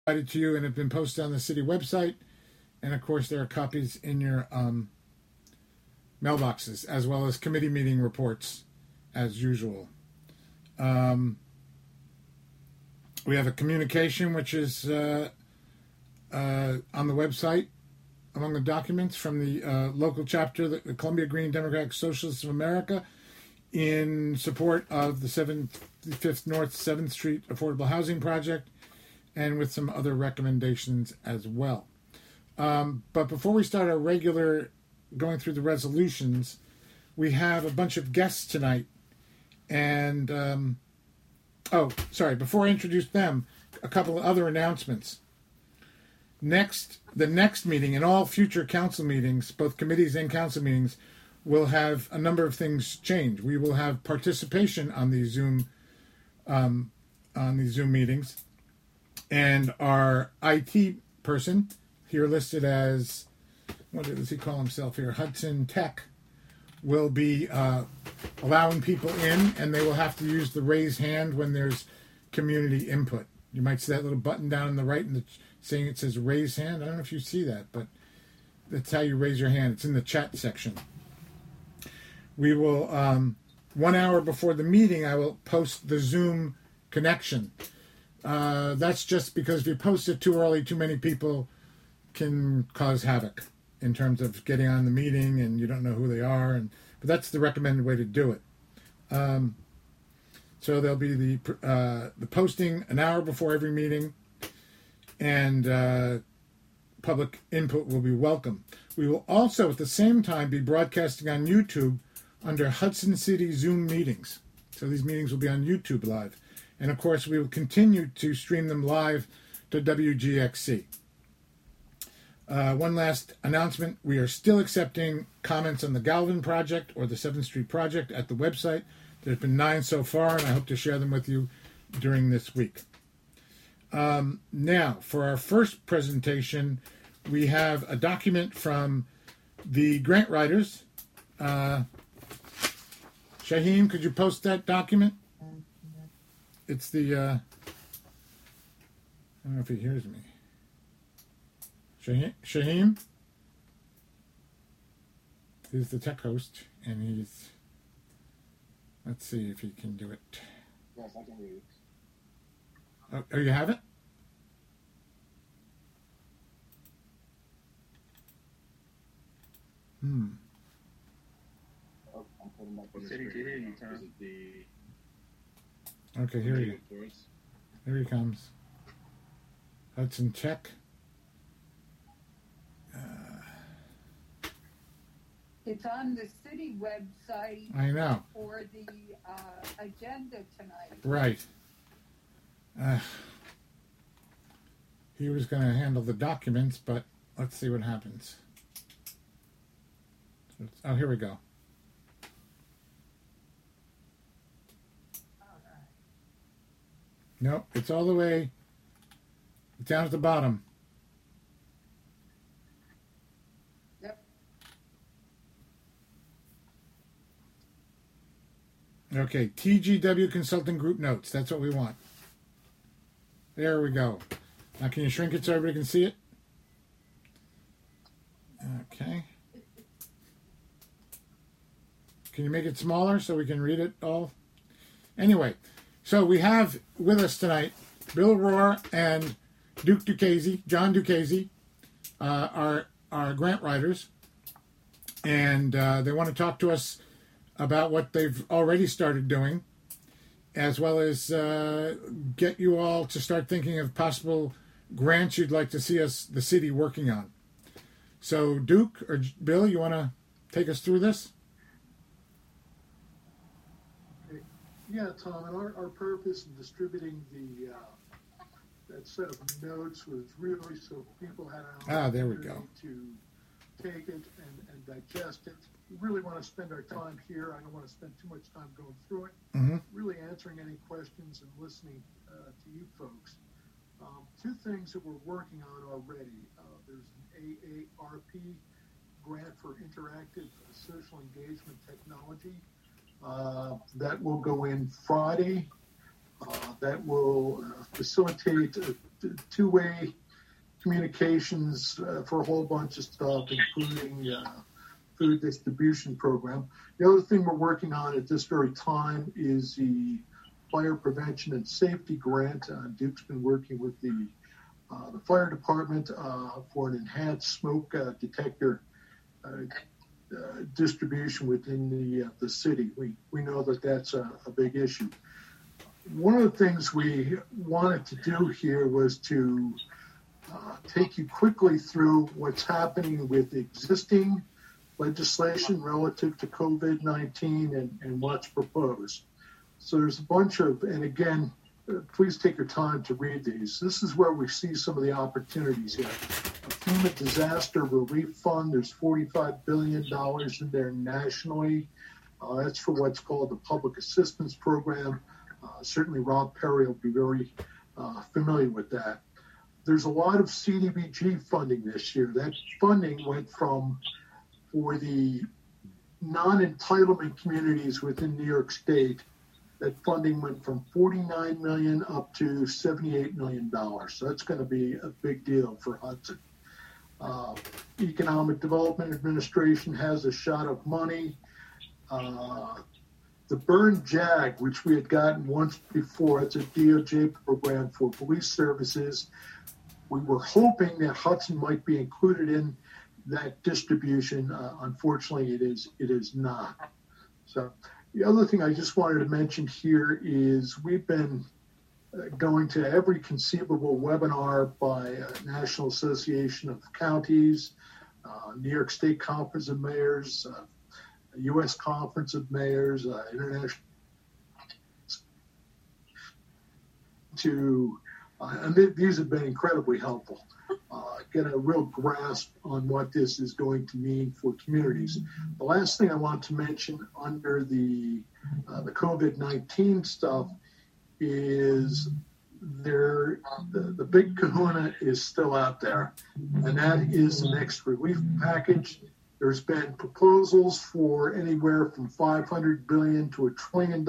provided to you and have been posted on the city website. And of course, there are copies in your mailboxes, as well as committee meeting reports, as usual. We have a communication, which is on the website, among the documents from the local chapter, the Columbia Green Democratic Socialists of America, in support of the 75th North 7th Street Affordable Housing Project, and with some other recommendations as well. But before we start our regular going through the resolutions, we have a bunch of guests tonight. And, before I introduce them, a couple of other announcements. The next meeting and all future council meetings, both committees and council meetings, will have a number of things change. We will have participation on these Zoom meetings, and our IT person, here listed as, what does he call himself here, Hudson Tech, will be allowing people in, and they will have to use the raise hand when there's community input. You might see that little button down on the right saying it says raise hand. I don't know if you see that, but that's how you raise your hand. It's in the chat section. We will, 1 hour before the meeting, I will post the Zoom connection. That's just because if you post it too early, too many people can cause havoc in terms of getting on the meeting and you don't know who they are. But that's the recommended way to do it. So there'll be the posting an hour before every meeting, and public input will be welcome. We will also at the same time be broadcasting on YouTube under Hudson City Zoom meetings. So these meetings will be on YouTube live. And of course, we will continue to stream them live to WGXC. One last announcement. We are still accepting comments on the Galvin project or the 7th Street project at the website. There's been 9 so far, and I hope to share them with you during this week. Now, for our first presentation, we have a document from the grant writers. Shaheem, could you post that document? It's the, I don't know if he hears me. Shaheem? He's the tech host, and he's, let's see if he can do it. Yes, I can read. Oh, you have it? Oh, I'm putting up What city did you hear you, Tom? Okay, here he comes. Hudson Tech. It's on the city website. I know. For the agenda tonight. Right. He was going to handle the documents, but let's see what happens. Oh, here we go. Nope, it's all the way down at the bottom. Yep. Okay, TGW Consulting Group Notes. That's what we want. There we go. Now can you shrink it so everybody can see it? Okay. Can you make it smaller so we can read it all? Anyway, so we have with us tonight Bill Rohr and Duke Duchesne, John Duchesne, our grant writers, and they want to talk to us about what they've already started doing, as well as get you all to start thinking of possible grants you'd like to see us, the city, working on. So Duke or Bill, you want to take us through this? Yeah, Tom, and our purpose in distributing that set of notes was really so people had an opportunity to take it and digest it. We really want to spend our time here. I don't want to spend too much time going through it. Mm-hmm. Really answering any questions and listening to you folks. 2 things that we're working on already. There's an AARP grant for interactive social engagement technology. That will go in Friday. That will facilitate two-way communications for a whole bunch of stuff, including food distribution program. The other thing we're working on at this very time is the fire prevention and safety grant. Duke's been working with the fire department for an enhanced smoke detector distribution within the city. We know that that's a big issue. One of the things we wanted to do here was to take you quickly through what's happening with existing legislation relative to COVID-19 and what's proposed. So there's a bunch of, and again, please take your time to read these. This is where we see some of the opportunities here. A FEMA disaster relief fund, there's $45 billion in there nationally. That's for what's called the Public Assistance Program. Certainly Rob Perry will be very familiar with that. There's a lot of CDBG funding this year. That funding went from, for the non-entitlement communities within New York State, that funding went from $49 million up to $78 million. So that's going to be a big deal for Hudson. Economic Development Administration has a shot of money. The Burn JAG, which we had gotten once before, it's a DOJ program for police services. We were hoping that Hudson might be included in that distribution. Unfortunately, it is not. So the other thing I just wanted to mention here is we've been going to every conceivable webinar by National Association of Counties, New York State Conference of Mayors, U.S. Conference of Mayors, International, and these have been incredibly helpful. Get a real grasp on what this is going to mean for communities. The last thing I want to mention under the COVID-19 stuff is the big kahuna is still out there, and that is the next relief package. There's been proposals for anywhere from $500 billion to $1 trillion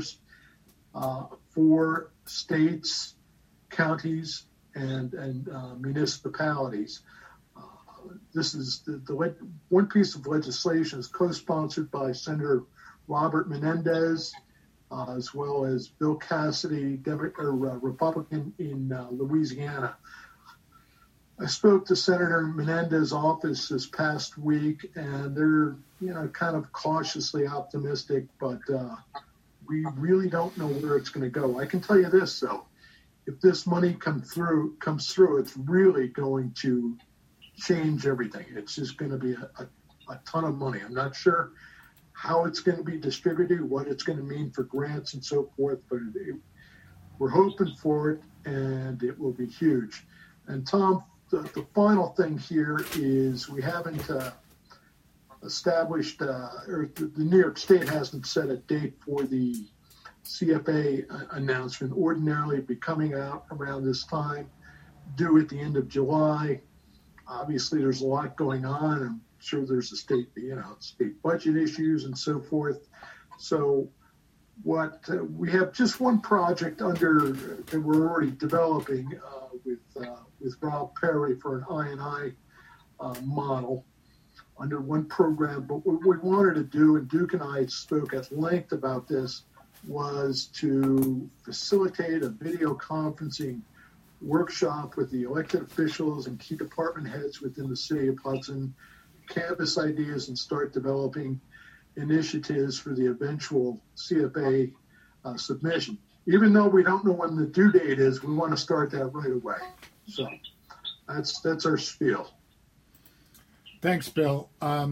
for states, counties, and municipalities. This is the one piece of legislation is co-sponsored by Senator Robert Menendez, as well as Bill Cassidy, Republican in Louisiana. I spoke to Senator Menendez's office this past week, and they're kind of cautiously optimistic, but we really don't know where it's going to go. I can tell you this, though. If this money comes through, it's really going to change everything. It's just going to be a ton of money. I'm not sure how it's going to be distributed, what it's going to mean for grants and so forth, but we're hoping for it, and it will be huge. And Tom, the final thing here is we haven't established, or the New York State hasn't set a date for the CFA announcement. Ordinarily it'd be coming out around this time, due at the end of July. Obviously there's a lot going on. I'm sure there's a state budget issues and so forth. So what we have just one project under that we're already developing with Rob Perry for an I&I model under one program. But what we wanted to do, and Duke and I spoke at length about this, was to facilitate a video conferencing workshop with the elected officials and key department heads within the city of Hudson, canvas ideas, and start developing initiatives for the eventual CFA submission. Even though we don't know when the due date is, we want to start that right away. So that's our spiel. Thanks, Bill.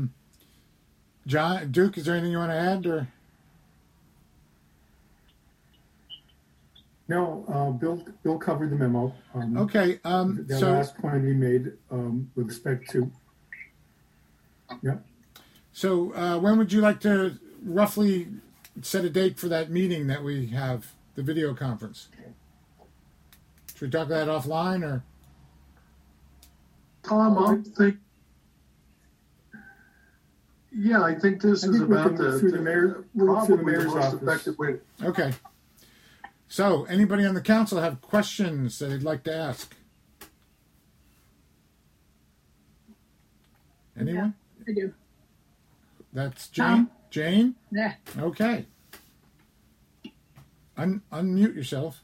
John, Duke, is there anything you want to add? Or? No, Bill covered the memo. Okay. The last point he made with respect to. Yep. So when would you like to roughly set a date for that meeting that we have, the video conference? Should we talk that offline or? Tom, I think this is about the mayor's office. Effective way. Okay. So, anybody on the council have questions that they'd like to ask? Anyone? I do. That's Jane? Jane? Yeah. Okay. Unmute yourself.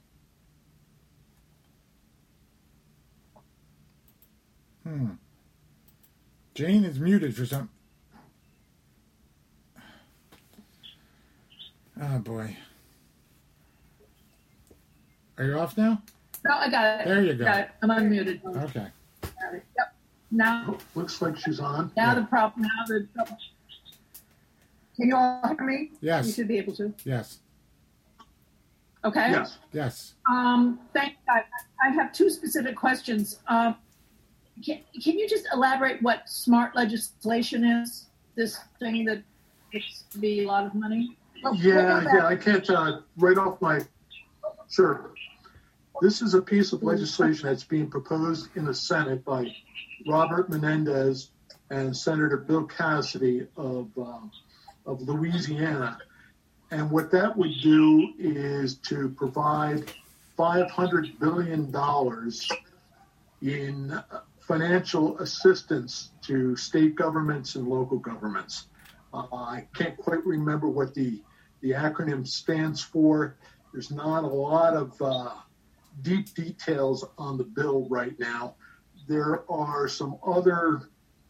Jane is muted for some... Oh, boy. Are you off now? No, I got it. There you go. Got it. I'm unmuted. Okay. Got it. Yep. Now, Looks like she's on. Can you all hear me? Yes. You should be able to. Yes. Okay. Yes. Yes. Thank you. I have two specific questions. Can you just elaborate what smart legislation is? This thing that gets to be a lot of money? I can't, right off my, sure. This is a piece of legislation that's being proposed in the Senate by Robert Menendez and Senator Bill Cassidy of Louisiana. And what that would do is to provide $500 billion in financial assistance to state governments and local governments. I can't quite remember what the acronym stands for. There's not a lot of deep details on the bill right now. There are some other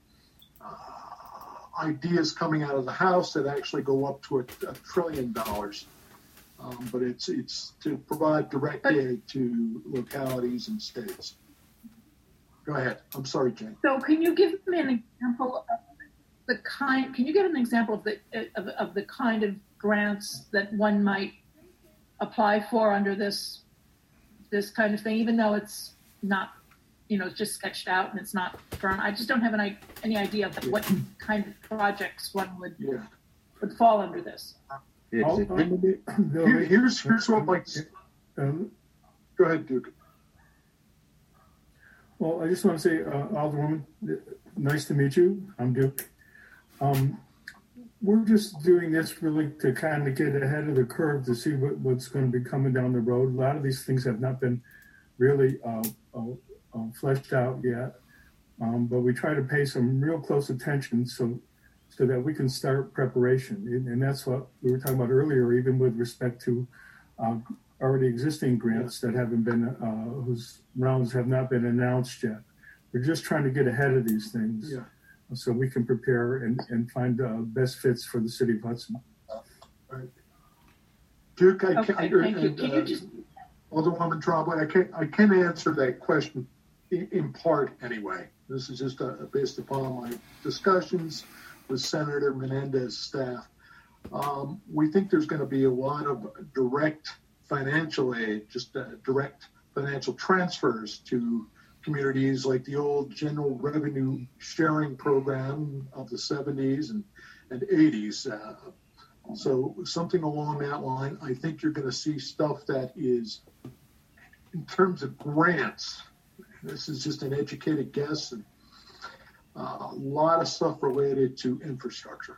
ideas coming out of the House that actually go up to $1 trillion. But it's to provide direct aid to localities and states. Go ahead. I'm sorry, Jane. So can you give me an example of the kind? Can you give an example of the kind of grants that one might apply for under this kind of thing, even though it's not, it's just sketched out and it's not firm. I just don't have any idea of what kind of projects one would fall under this. Here's what like. Go ahead, Duke. Well, I just want to say, Alderwoman, nice to meet you. I'm Duke. We're just doing this really to kind of get ahead of the curve to see what's going to be coming down the road. A lot of these things have not been really fleshed out yet, but we try to pay some real close attention so that we can start preparation. And that's what we were talking about earlier, even with respect to already existing grants that haven't been, whose rounds have not been announced yet. We're just trying to get ahead of these things so we can prepare and find best fits for the city of Hudson. Right. Duke, Thank you. Can you just... Alderwoman Trombley, I can answer that question in part anyway. This is just based upon my discussions with Senator Menendez's staff. We think there's going to be a lot of direct financial aid, just direct financial transfers to communities like the old general revenue sharing program of the 70s and 80s. So something along that line. I think you're going to see stuff that is, in terms of grants, this is just an educated guess, and a lot of stuff related to infrastructure.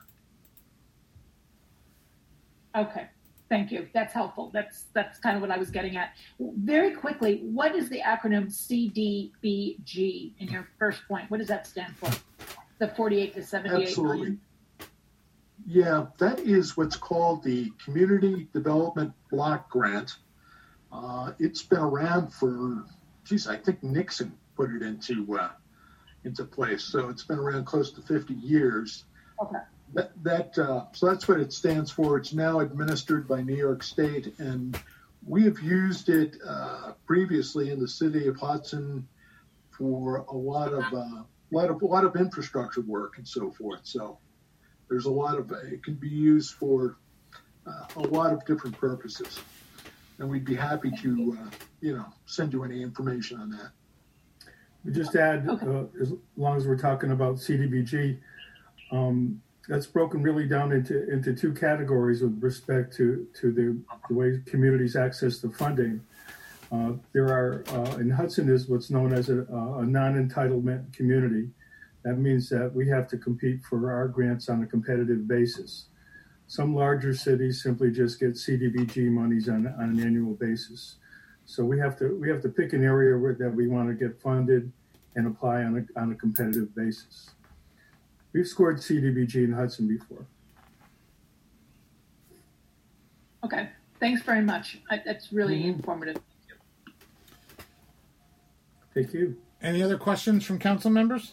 Okay. Thank you. That's helpful. That's kind of what I was getting at. Very quickly, what is the acronym CDBG in your first point? What does that stand for? The 48 to 78 Absolutely. million? Yeah, that is what's called the Community Development Block Grant. It's been around for, I think Nixon put it into place. So it's been around close to 50 years. Okay. So that's what it stands for. It's now administered by New York State, and we have used it previously in the city of Hudson for a lot of infrastructure work and so forth. So there's it can be used for a lot of different purposes, and we'd be happy to send you any information on that. We just add, as long as we're talking about CDBG. That's broken really down into two categories with respect to the way communities access the funding. There are, in Hudson is what's known as a non-entitlement community. That means that we have to compete for our grants on a competitive basis. Some larger cities simply just get CDBG monies on an annual basis. So we have to pick an area that we want to get funded and apply on a competitive basis. We've scored CDBG in Hudson before. Okay, thanks very much. That's really informative. Thank you. Any other questions from council members?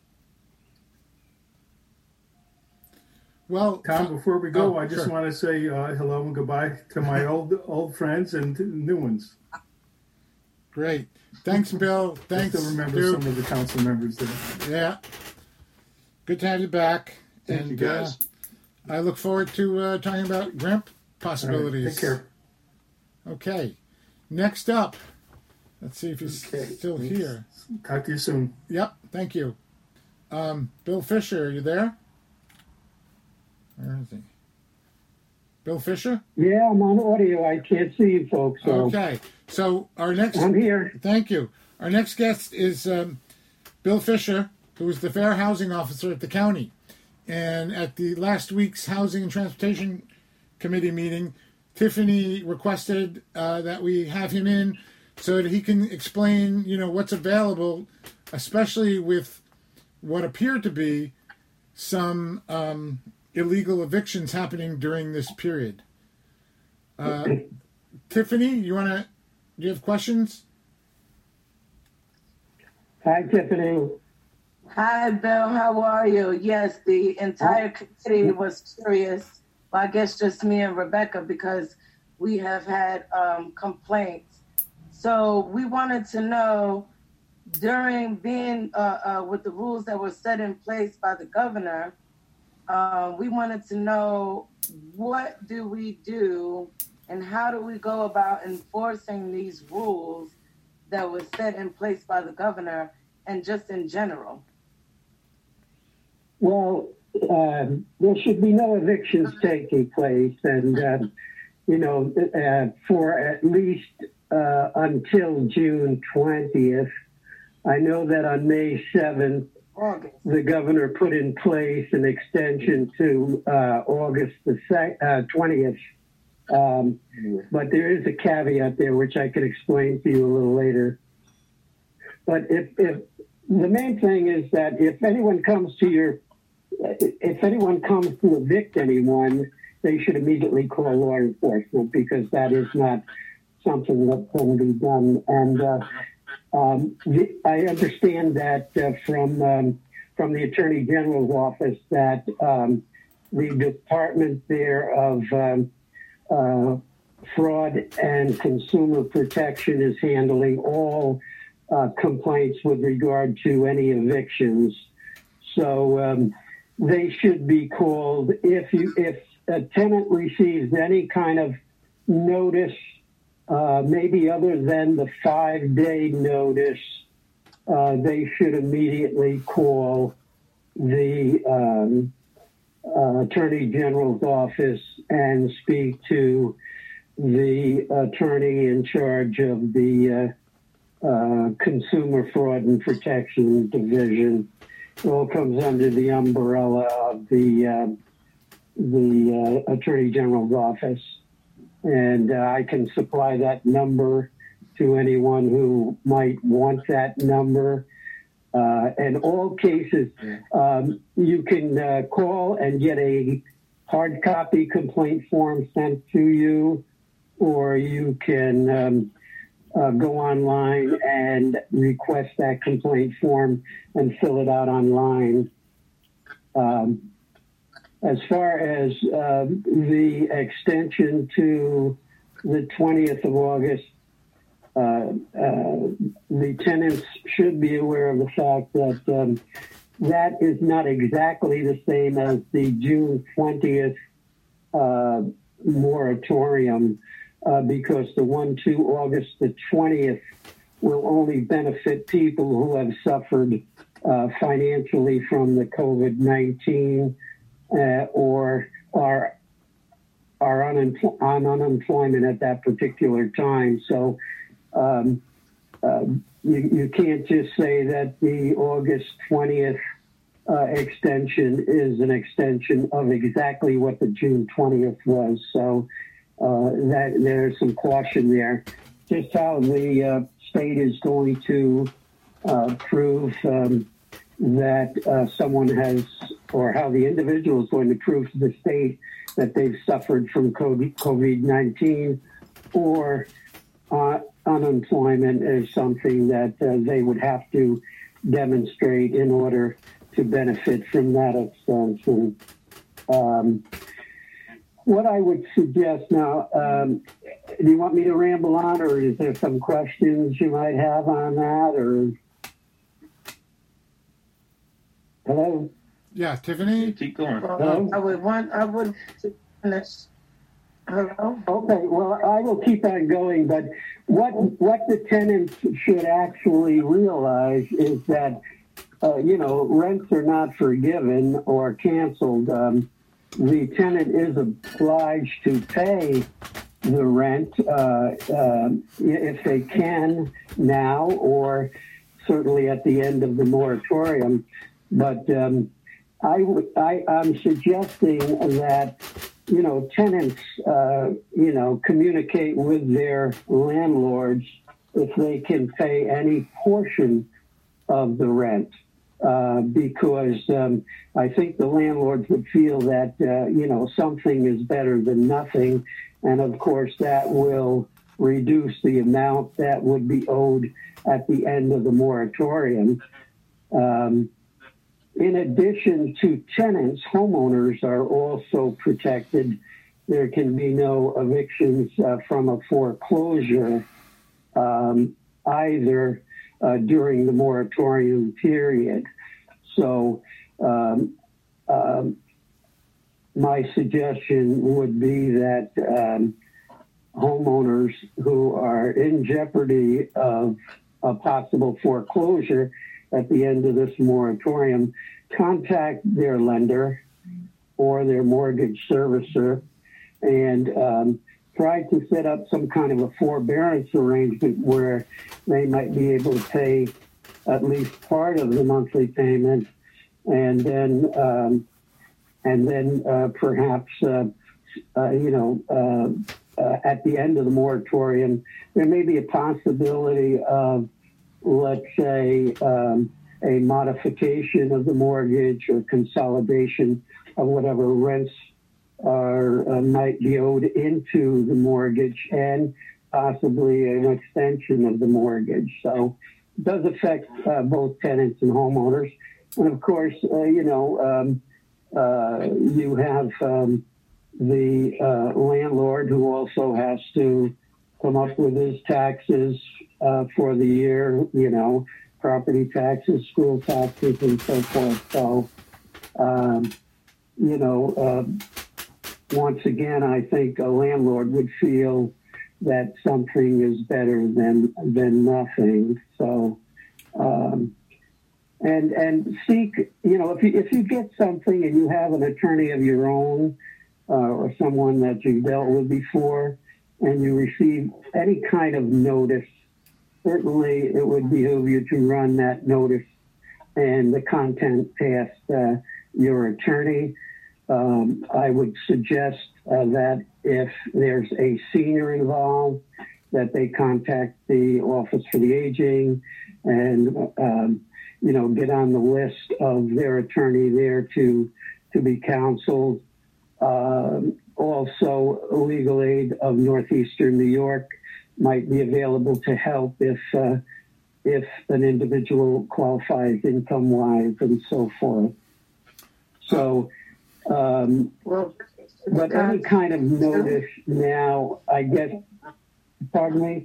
Well, Tom, before we go, I just sure. want to say hello and goodbye to my old friends and new ones. Great. Thanks, Bill. Thanks. I still remember Stu. some of the council members there. Yeah. Good to have you back. Thank you, guys. I look forward to talking about grant possibilities. All right, take care. Okay. Next up, let's see if he's still here. Talk to you soon. Yep. Thank you. Bill Fisher, are you there? Where is he? Bill Fisher? Yeah, I'm on audio. I can't see you folks. So Okay. So our next... I'm here. Thank you. Our next guest is Bill Fisher, who is the Fair Housing Officer at the county. And at the last week's Housing and Transportation Committee meeting, Tiffany requested that we have him in so that he can explain, what's available, especially with what appear to be some illegal evictions happening during this period. Tiffany, do you have questions? Hi, Tiffany. Hi, Bill. How are you? Yes, the entire committee was curious. Well, I guess just me and Rebecca, because we have had complaints. So we wanted to know, during being with the rules that were set in place by the governor, we wanted to know, what do we do and how do we go about enforcing these rules that were set in place by the governor and just in general? Well, there should be no evictions taking place, and for at least until June 20th. I know that on May 7th, the governor put in place an extension to August the 20th. But there is a caveat there, which I could explain to you a little later. But if the main thing is that if anyone comes to evict anyone, they should immediately call law enforcement, because that is not something that can be done. And I understand that from the Attorney General's office that the Department there of Fraud and Consumer Protection is handling all complaints with regard to any evictions. So they should be called if a tenant receives any kind of notice, maybe other than the 5-day notice, they should immediately call the Attorney General's office and speak to the attorney in charge of the Consumer Fraud and Protection Division. It all comes under the umbrella of the Attorney General's office. And I can supply that number to anyone who might want that number. In all cases, you can call and get a hard copy complaint form sent to you, or you can go online and request that complaint form and fill it out online. As far as the extension to the 20th of August, the tenants should be aware of the fact that that is not exactly the same as the June 20th moratorium, because the one to August the 20th will only benefit people who have suffered financially from the COVID-19 or are on unemployment at that particular time. So you can't just say that the August 20th extension is an extension of exactly what the June 20th was. So that there's some caution there. Just how the state is going to prove that someone has, or how the individual is going to prove to the state that they've suffered from COVID-19 or unemployment is something that they would have to demonstrate in order to benefit from that extension. What I would suggest now, do you want me to ramble on, or is there some questions you might have on that, or? Hello? Yeah, Tiffany? Keep going. Hello? I would finish. Hello? Okay, well, I will keep on going, but what the tenants should actually realize is that, rents are not forgiven or canceled. The tenant is obliged to pay the rent if they can now, or certainly at the end of the moratorium. But I'm suggesting that, tenants, communicate with their landlords if they can pay any portion of the rent. Because I think the landlords would feel that, something is better than nothing. And of course, that will reduce the amount that would be owed at the end of the moratorium. In addition to tenants, homeowners are also protected. There can be no evictions from a foreclosure either during the moratorium period. So my suggestion would be that homeowners who are in jeopardy of a possible foreclosure at the end of this moratorium contact their lender or their mortgage servicer and try to set up some kind of a forbearance arrangement where they might be able to pay at least part of the monthly payment, and then perhaps at the end of the moratorium, there may be a possibility of, let's say, a modification of the mortgage or consolidation of whatever rents might be owed into the mortgage, and possibly an extension of the mortgage. So it does affect both tenants and homeowners. And of course, you have the landlord who also has to come up with his taxes for the year, property taxes, school taxes, and so forth. So, once again, I think a landlord would feel that something is better than nothing. So, and seek, if you get something and you have an attorney of your own or someone that you've dealt with before, and you receive any kind of notice, certainly it would behoove you to run that notice and the content past your attorney. I would suggest that if there's a senior involved, that they contact the Office for the Aging and, get on the list of their attorney there to be counseled. Also, Legal Aid of Northeastern New York might be available to help if an individual qualifies income-wise and so forth. So, but any kind of notice now, I guess, pardon me?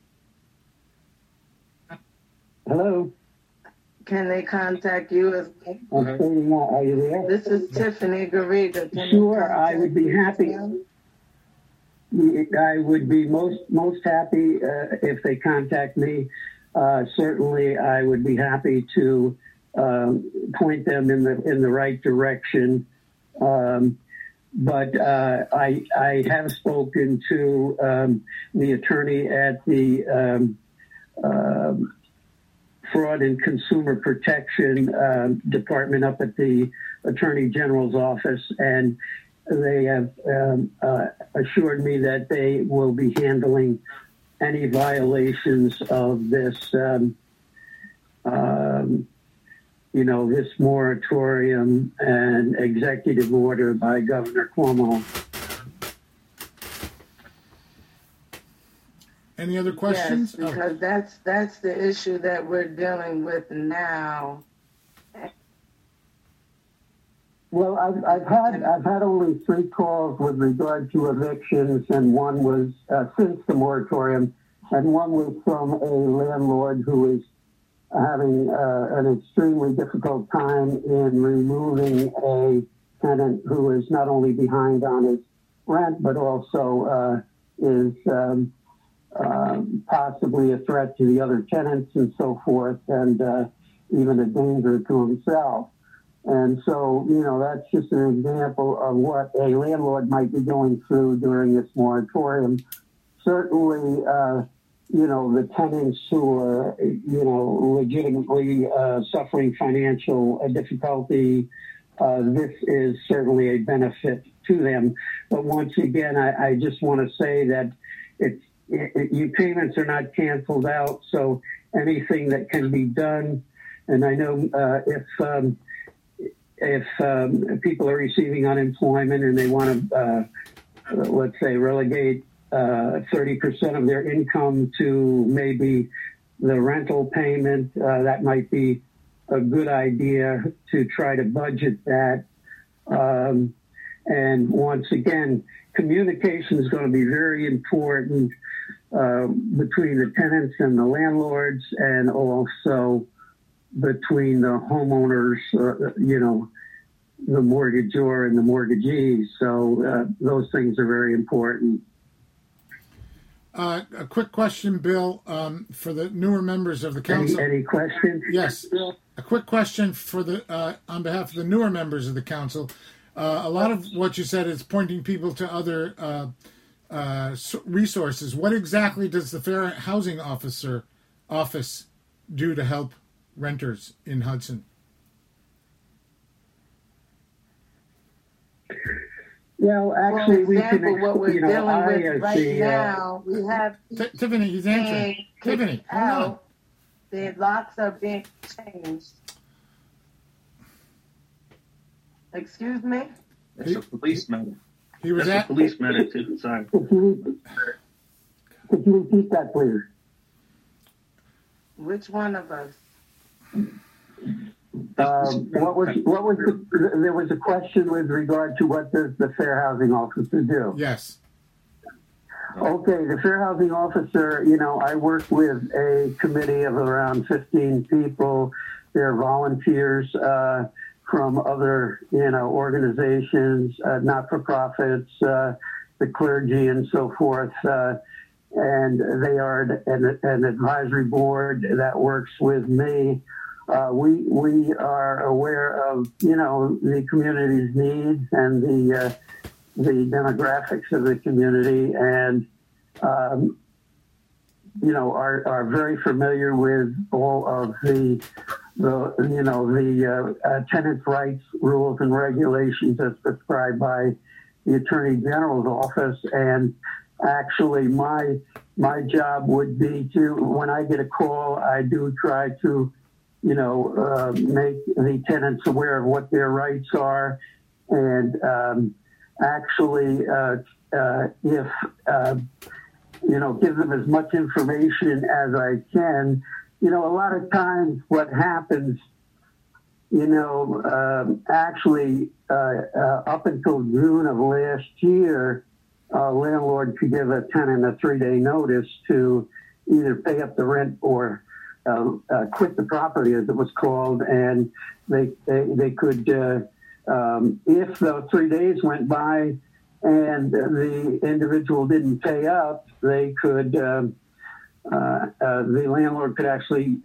Hello? Can they contact you as well? I'm saying, are you there? This is Tiffany Garriga. Sure, I would be happy. I would be most happy if they contact me. Certainly, I would be happy to point them in the right direction. But I have spoken to the attorney at the Fraud and Consumer Protection Department up at the Attorney General's office, and they have assured me that they will be handling any violations of this, this moratorium and executive order by Governor Cuomo. Any other questions? Yes, because that's the issue that we're dealing with now. Well, I've had only 3 calls with regard to evictions, and one was since the moratorium, and one was from a landlord who is having an extremely difficult time in removing a tenant who is not only behind on his rent, but also is possibly a threat to the other tenants and so forth, and even a danger to himself. And so, that's just an example of what a landlord might be going through during this moratorium. Certainly, the tenants who are, legitimately suffering financial difficulty, this is certainly a benefit to them. But once again, I just want to say that your payments are not canceled out, so anything that can be done, and I know if people are receiving unemployment and they want to, let's say, relegate 30% of their income to maybe the rental payment, that might be a good idea to try to budget that. And once again, communication is going to be very important between the tenants and the landlords, and also between the homeowners, the mortgagor and the mortgagees. So those things are very important. A quick question, Bill, for the newer members of the council. Any questions? Yes. A quick question for the on behalf of the newer members of the council. A lot of what you said is pointing people to other resources. What exactly does the Fair Housing Office do to help renters in Hudson? Well, actually, for example, what we're dealing with right now, we have Tiffany, he's answering. Tiffany, hold on. The locks are being changed. Excuse me? That's a police matter. He was That's a police matter too. Sorry. Could you repeat that, please? Which one of us? What was there was a question with regard to what does the Fair Housing Officer do? Yes. Okay, the Fair Housing Officer, I work with a committee of around 15 people. They're volunteers from other, organizations, not-for-profits, the clergy and so forth. And they are an advisory board that works with me. We are aware of, the community's needs and the demographics of the community, and are very familiar with all of the tenants' rights rules and regulations as prescribed by the Attorney General's office. And actually, my job would be to, when I get a call, I do try to make the tenants aware of what their rights are, and give them as much information as I can. A lot of times what happens, up until June of last year, a landlord could give a tenant a 3-day notice to either pay up the rent or quit the property, as it was called, and they could, if the 3 days went by and the individual didn't pay up, they could, the landlord could actually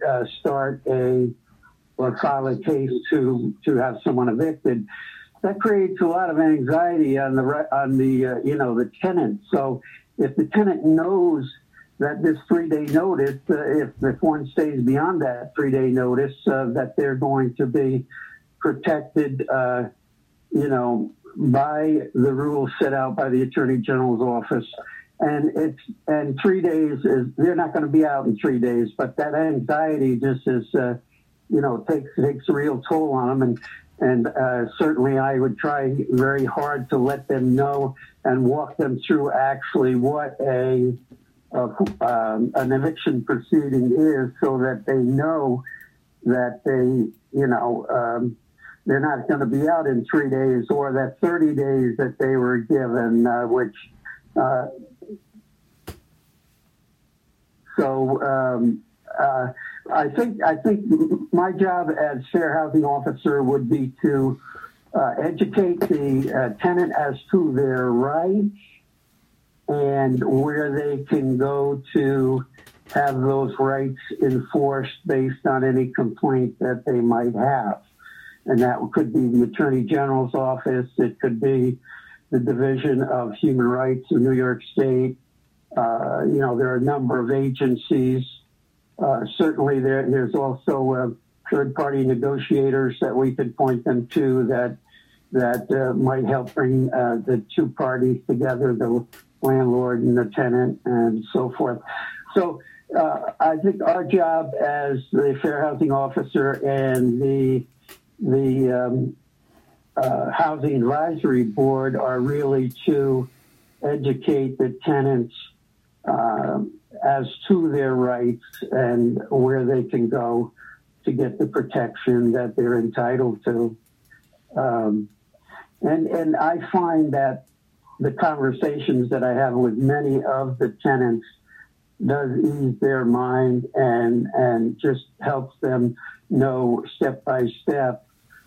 file a case to have someone evicted. That creates a lot of anxiety on the tenant. So if the tenant knows that this 3-day notice, if one stays beyond that 3-day notice, that they're going to be protected, by the rules set out by the Attorney General's office. And 3 days they're not going to be out in 3 days, but that anxiety just is, takes a real toll on them. And certainly I would try very hard to let them know and walk them through actually what an eviction proceeding is, so that they know that they're not going to be out in 3 days, or that 30 days that they were given, I think my job as fair housing officer would be to educate the tenant as to their rights and where they can go to have those rights enforced based on any complaint that they might have. And that could be the Attorney General's office. It could be the Division of Human Rights in New York State. There are a number of agencies. Certainly there's also third-party negotiators that we could point them to that might help bring the two parties together, the landlord and the tenant and so forth. So I think our job as the fair housing officer and the Housing Advisory Board are really to educate the tenants as to their rights and where they can go to get the protection that they're entitled to. And I find that the conversations that I have with many of the tenants does ease their mind and just helps them know step by step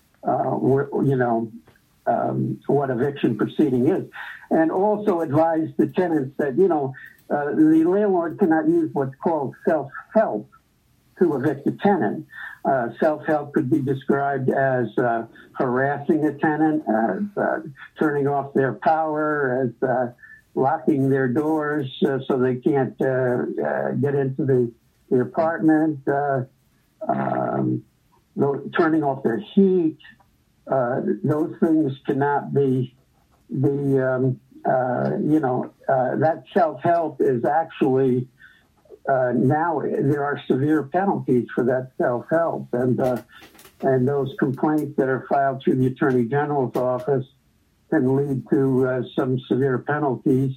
what eviction proceeding is, and also advise the tenants that the landlord cannot use what's called self-help to evict a tenant. Self-help could be described as harassing a tenant, as turning off their power, as locking their doors so they can't get into the apartment, turning off their heat. Those things cannot be that self-help is actually now there are severe penalties for that self-help, and those complaints that are filed through the Attorney General's office can lead to some severe penalties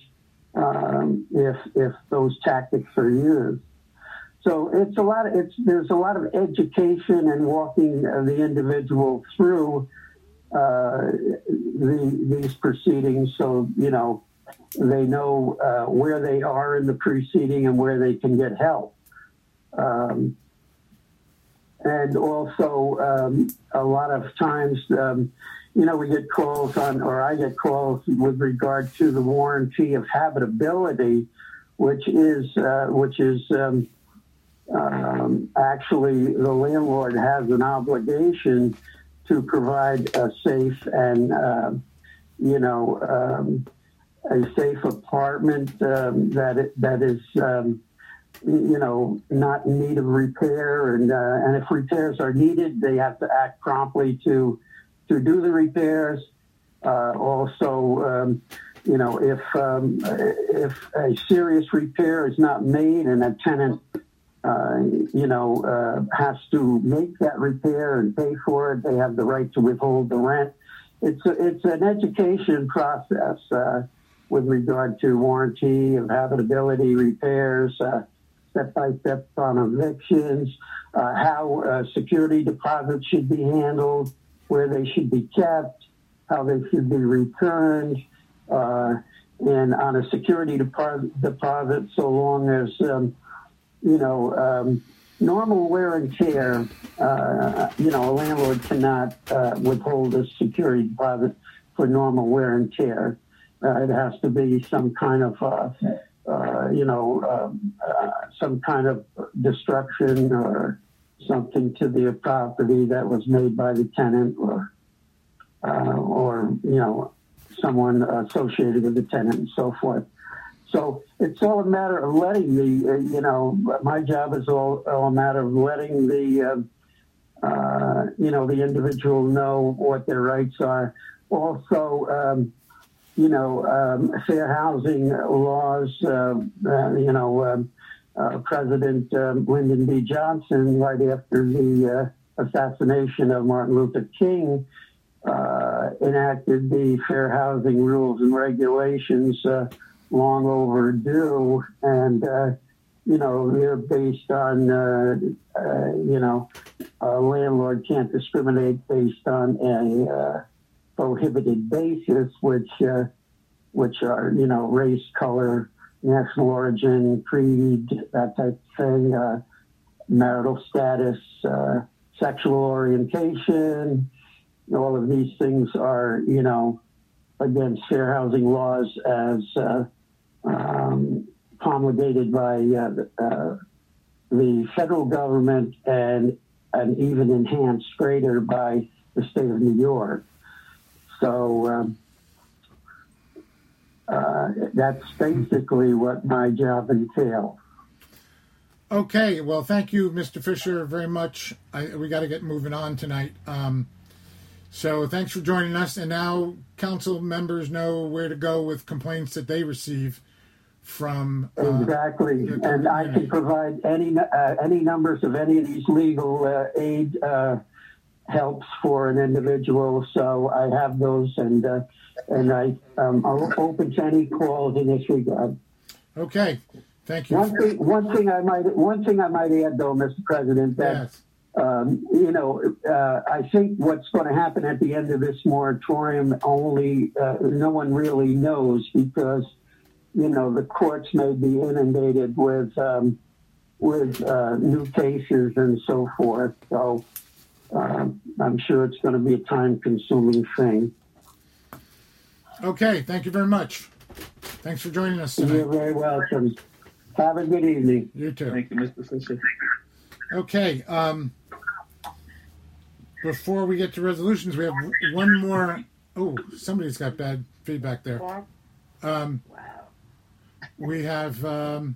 if those tactics are used. So there's a lot of education and walking the individual through these proceedings, so they know where they are in the proceeding and where they can get help. And also a lot of times, we get calls I get calls with regard to the warranty of habitability, which is actually the landlord has an obligation to provide a safe and a safe apartment that is not in need of repair, and if repairs are needed, they have to act promptly to do the repairs. Also, if a serious repair is not made and a tenant has to make that repair and pay for it, they have the right to withhold the rent. It's an education process with regard to warranty of habitability, repairs, step-by-step on evictions, how security deposits should be handled, where they should be kept, how they should be returned, and on a security deposit, so long as normal wear and tear, a landlord cannot withhold a security deposit for normal wear and tear. It has to be some kind of, some kind of destruction or something to the property that was made by the tenant or someone associated with the tenant and so forth. So it's all a matter of letting my job is all a matter of letting the individual know what their rights are. Also, fair housing laws, President Lyndon B. Johnson, right after the assassination of Martin Luther King, enacted the fair housing rules and regulations long overdue. And, they're based on, a landlord can't discriminate based on a prohibited basis, which are, race, color, national origin, creed, that type of thing, marital status, sexual orientation. All of these things are, against fair housing laws as promulgated by the federal government and even enhanced greater by the state of New York. So that's basically what my job entails. Okay, well, thank you, Mr. Fisher, very much. We got to get moving on tonight. So thanks for joining us. And now council members know where to go with complaints that they receive from... exactly. And I can provide any numbers of any of these legal aid helps for an individual. So I have those, and I'm open to any calls in this regard. Okay. Thank you. One thing I might add, though, Mr. President, that yes. I think what's going to happen at the end of this moratorium only no one really knows, because the courts may be inundated with new cases and so forth. So I'm sure it's going to be a time-consuming thing. Okay. Thank you very much. Thanks for joining us tonight. You're very welcome. Have a good evening. You too. Thank you, Mr. Fisher. Okay. Before we get to resolutions, we have one more. Oh, somebody's got bad feedback there. Wow. We have the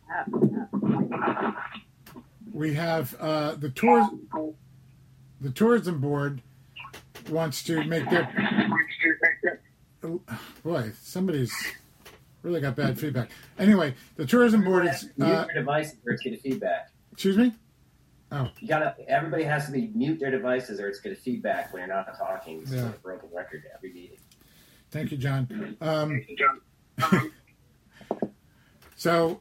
tourism board wants to make their. Oh, boy, somebody's really got bad feedback. Anyway, the tourism board is. Mute your devices or it's getting feedback. Excuse me? Oh. Everybody has to mute their devices or it's going to feedback when you're not talking. It's Yeah. a broken record every meeting. Thank you, John. So,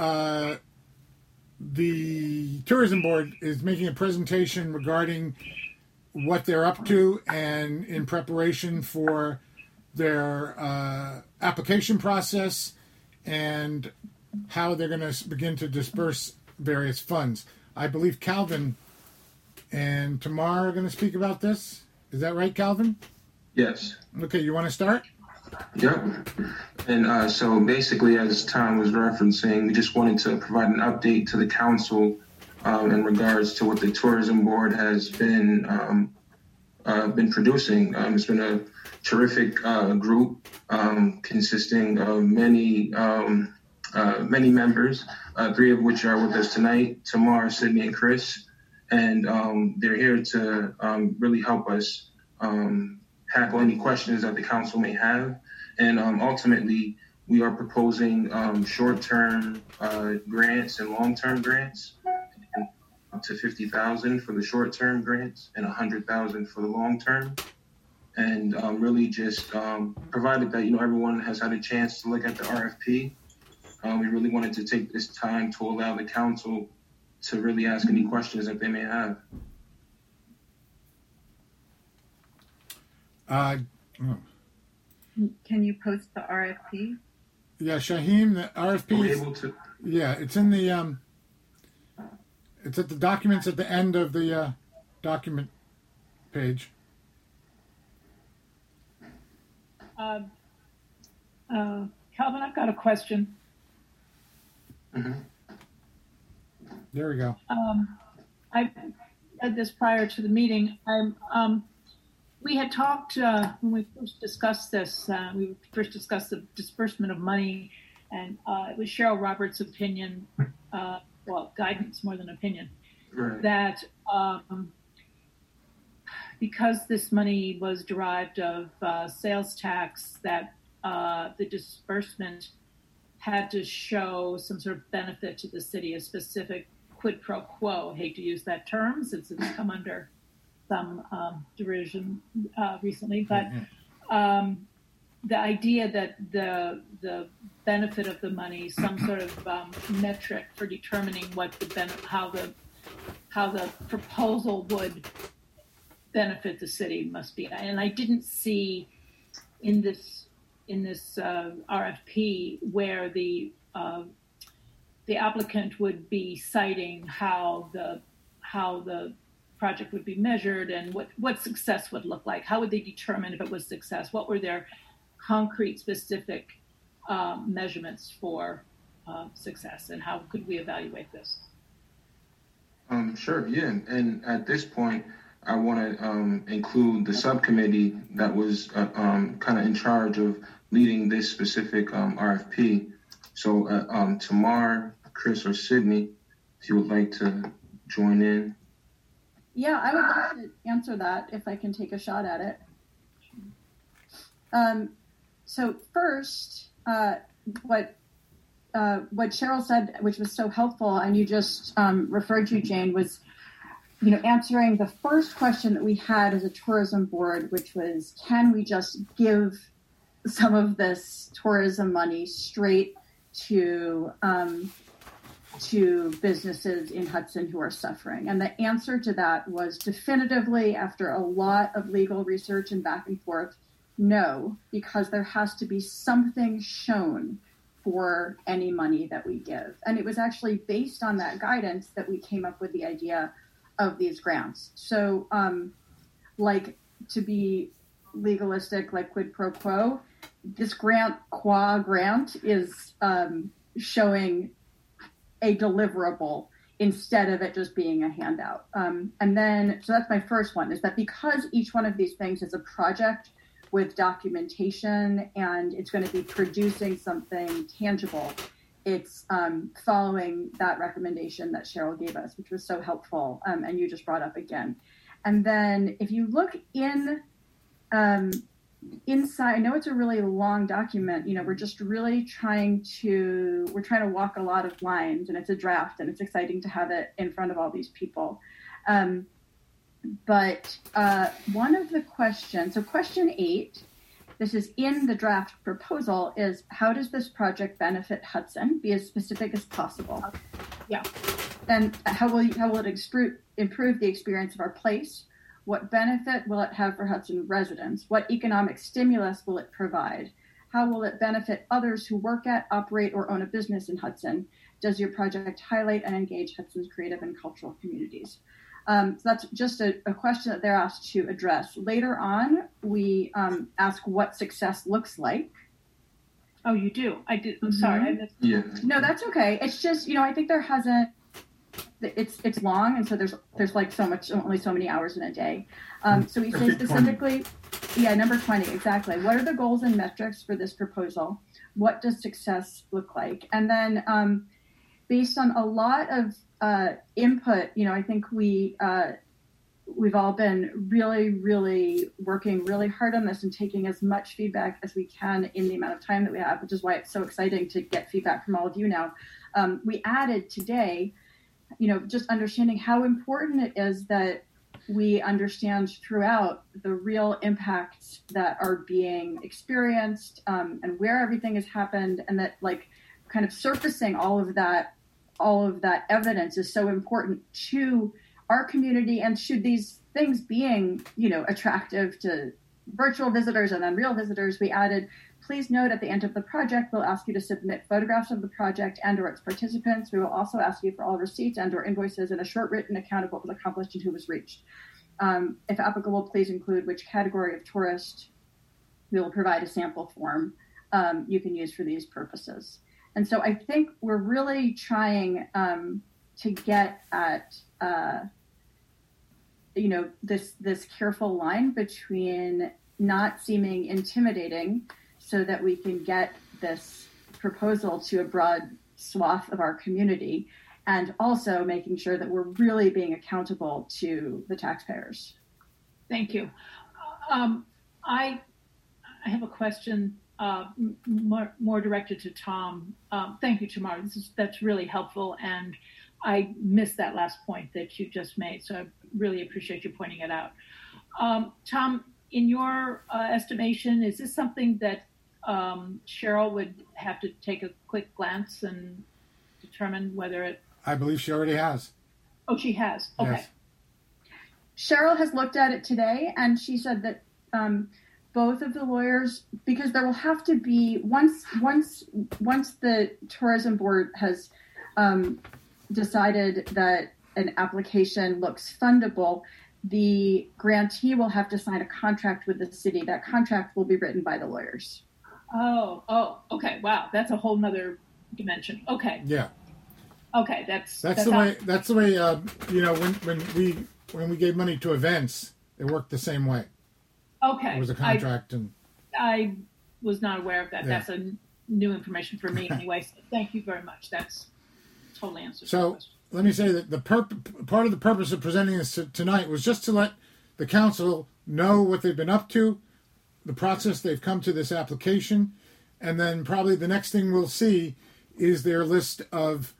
the tourism board is making a presentation regarding what they're up to and in preparation for their application process and how they're going to begin to disperse various funds. I believe Calvin and Tamar are going to speak about this. Is that right, Calvin? Yes. Okay, you want to start? Yep. And so basically, as Tom was referencing, we just wanted to provide an update to the council in regards to what the tourism board has been producing. It's been a terrific group consisting of many members, three of which are with us tonight: Tamar, Sydney, and Chris. And they're here to really help us tackle any questions that the council may have. And ultimately, we are proposing short-term grants and long-term grants, up to $50,000 for the short-term grants and $100,000 for the long-term. And really just provided that everyone has had a chance to look at the RFP. We really wanted to take this time to allow the council to really ask any questions that they may have. Can you post the RFP? Yeah, Shaheem, the RFP. Are we able to? Yeah, it's in the. It's at the documents at the end of the document page. Calvin, I've got a question. Mm-hmm. There we go. I said this prior to the meeting. We had talked when we first discussed this. We first discussed the disbursement of money and it was Cheryl Roberts' opinion, guidance more than opinion, Right. that because this money was derived of sales tax, that the disbursement had to show some sort of benefit to the city, a specific quid pro quo. I hate to use that term since it's come under some derision recently, but the idea that the benefit of the money, some sort of metric for determining what how the proposal would benefit the city must be. And I didn't see in this RFP where the applicant would be citing how the project would be measured and what success would look like. How would they determine if it was success? What were their concrete, specific measurements for success, and how could we evaluate this? Sure, yeah. And at this point, I want to include the subcommittee that was kind of in charge of leading this specific RFP. So Tamar, Chris, or Sydney, if you would like to join in. Yeah, I would like to answer that if I can take a shot at it. So first, what Cheryl said, which was so helpful, and you just referred to, Jane, was answering the first question that we had as a tourism board, which was, can we just give some of this tourism money straight to businesses in Hudson who are suffering? And the answer to that was definitively, after a lot of legal research and back and forth, no, because there has to be something shown for any money that we give. And it was actually based on that guidance that we came up with the idea of these grants. So, to be legalistic, like quid pro quo, this grant is showing a deliverable instead of it just being a handout. And then, so that's my first one, is that because each one of these things is a project with documentation and it's going to be producing something tangible, it's following that recommendation that Cheryl gave us, which was so helpful, and you just brought up again. And then if you look in inside, I know it's a really long document, we're just really trying to walk a lot of lines, and it's a draft, and it's exciting to have it in front of all these people. But one of the questions, so question 8, this is in the draft proposal, is how does this project benefit Hudson? Be as specific as possible. Yeah. And how will it improve the experience of our place? What benefit will it have for Hudson residents? What economic stimulus will it provide? How will it benefit others who work at, operate, or own a business in Hudson? Does your project highlight and engage Hudson's creative and cultural communities? So that's just a question that they're asked to address. Later on, we ask what success looks like. Oh, you do? I did. I'm sorry. I missed. Yeah. No, that's okay. It's just, I think there hasn't, it's long, and so there's like only so many hours in a day. So we say specifically, 20. Number 20, exactly. What are the goals and metrics for this proposal? What does success look like? And then based on a lot of input, I think we've all been really, really working really hard on this and taking as much feedback as we can in the amount of time that we have, which is why it's so exciting to get feedback from all of you now. We added today, just understanding how important it is that we understand throughout the real impacts that are being experienced, and where everything has happened, and that kind of surfacing all of that evidence is so important to our community, and should these things being, attractive to virtual visitors and then real visitors, we added, please note at the end of the project, we'll ask you to submit photographs of the project and or its participants. We will also ask you for all receipts and or invoices and a short written account of what was accomplished and who was reached. If applicable, please include which category of tourist. We will provide a sample form you can use for these purposes. And so I think we're really trying to get at, this careful line between not seeming intimidating so that we can get this proposal to a broad swath of our community, and also making sure that we're really being accountable to the taxpayers. Thank you. I have a question more directed to Tom. Thank you, Tamar. That's really helpful, and I missed that last point that you just made, so I really appreciate you pointing it out. Tom, in your estimation, is this something that Cheryl would have to take a quick glance and determine whether it... I believe she already has. Oh, she has. Okay. Yes. Cheryl has looked at it today, and she said that both of the lawyers, because there will have to be, once the tourism board has decided that an application looks fundable, the grantee will have to sign a contract with the city. That contract will be written by the lawyers. Oh, okay. Wow, that's a whole nother dimension. Okay. Yeah. Okay, that's the way. That's the way. When we gave money to events, it worked the same way. Okay. It was a contract, and I was not aware of that. Yeah. That's a new information for me anyway. So thank you very much. That's totally answered. So let me say that part of the purpose of presenting this tonight was just to let the council know what they've been up to, the process they've come to this application, and then probably the next thing we'll see is their list of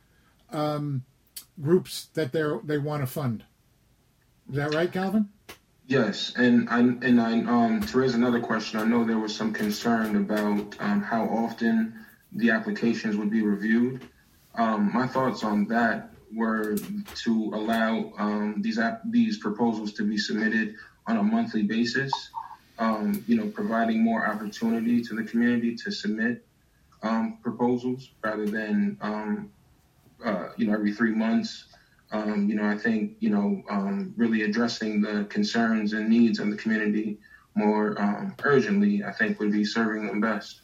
groups that they want to fund. Is that right, Calvin? Yes, and to raise another question, I know there was some concern about how often the applications would be reviewed. My thoughts on that were to allow these proposals to be submitted on a monthly basis, providing more opportunity to the community to submit proposals rather than, every 3 months. I think, really addressing the concerns and needs of the community more urgently, I think would be serving them best.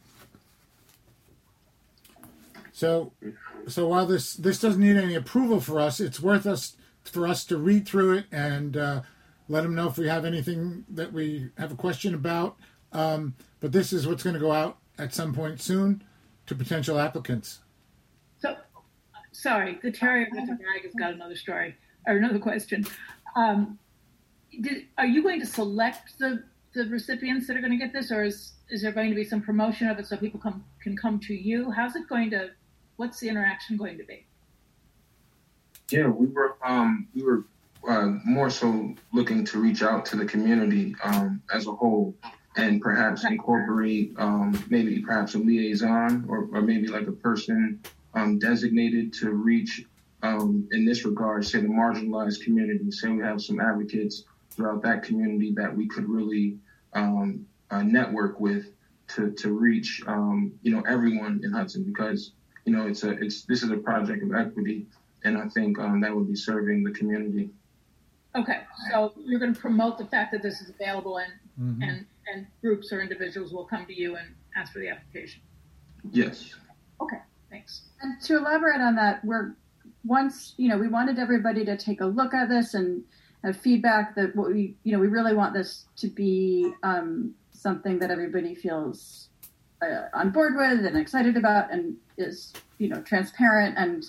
So while this doesn't need any approval for us, it's worth for us to read through it and let them know if we have anything that we have a question about. But this is what's going to go out at some point soon to potential applicants. So, sorry, the terrier with the bag has got another story or another question. Are you going to select the recipients that are going to get this, or is there going to be some promotion of it so people can come to you? What's the interaction going to be? Yeah, we were more so looking to reach out to the community as a whole, and perhaps incorporate perhaps a liaison or maybe like a person designated to reach in this regard, say the marginalized community. Say we have some advocates throughout that community that we could really network with to reach everyone in Hudson, because this is a project of equity, and I think that would be serving the community. Okay, so you're going to promote the fact that this is available, and groups or individuals will come to you and ask for the application. Yes. Okay, thanks. And to elaborate on that, we wanted everybody to take a look at this and have feedback that we really want this to be something that everybody feels on board with and excited about, and is transparent, and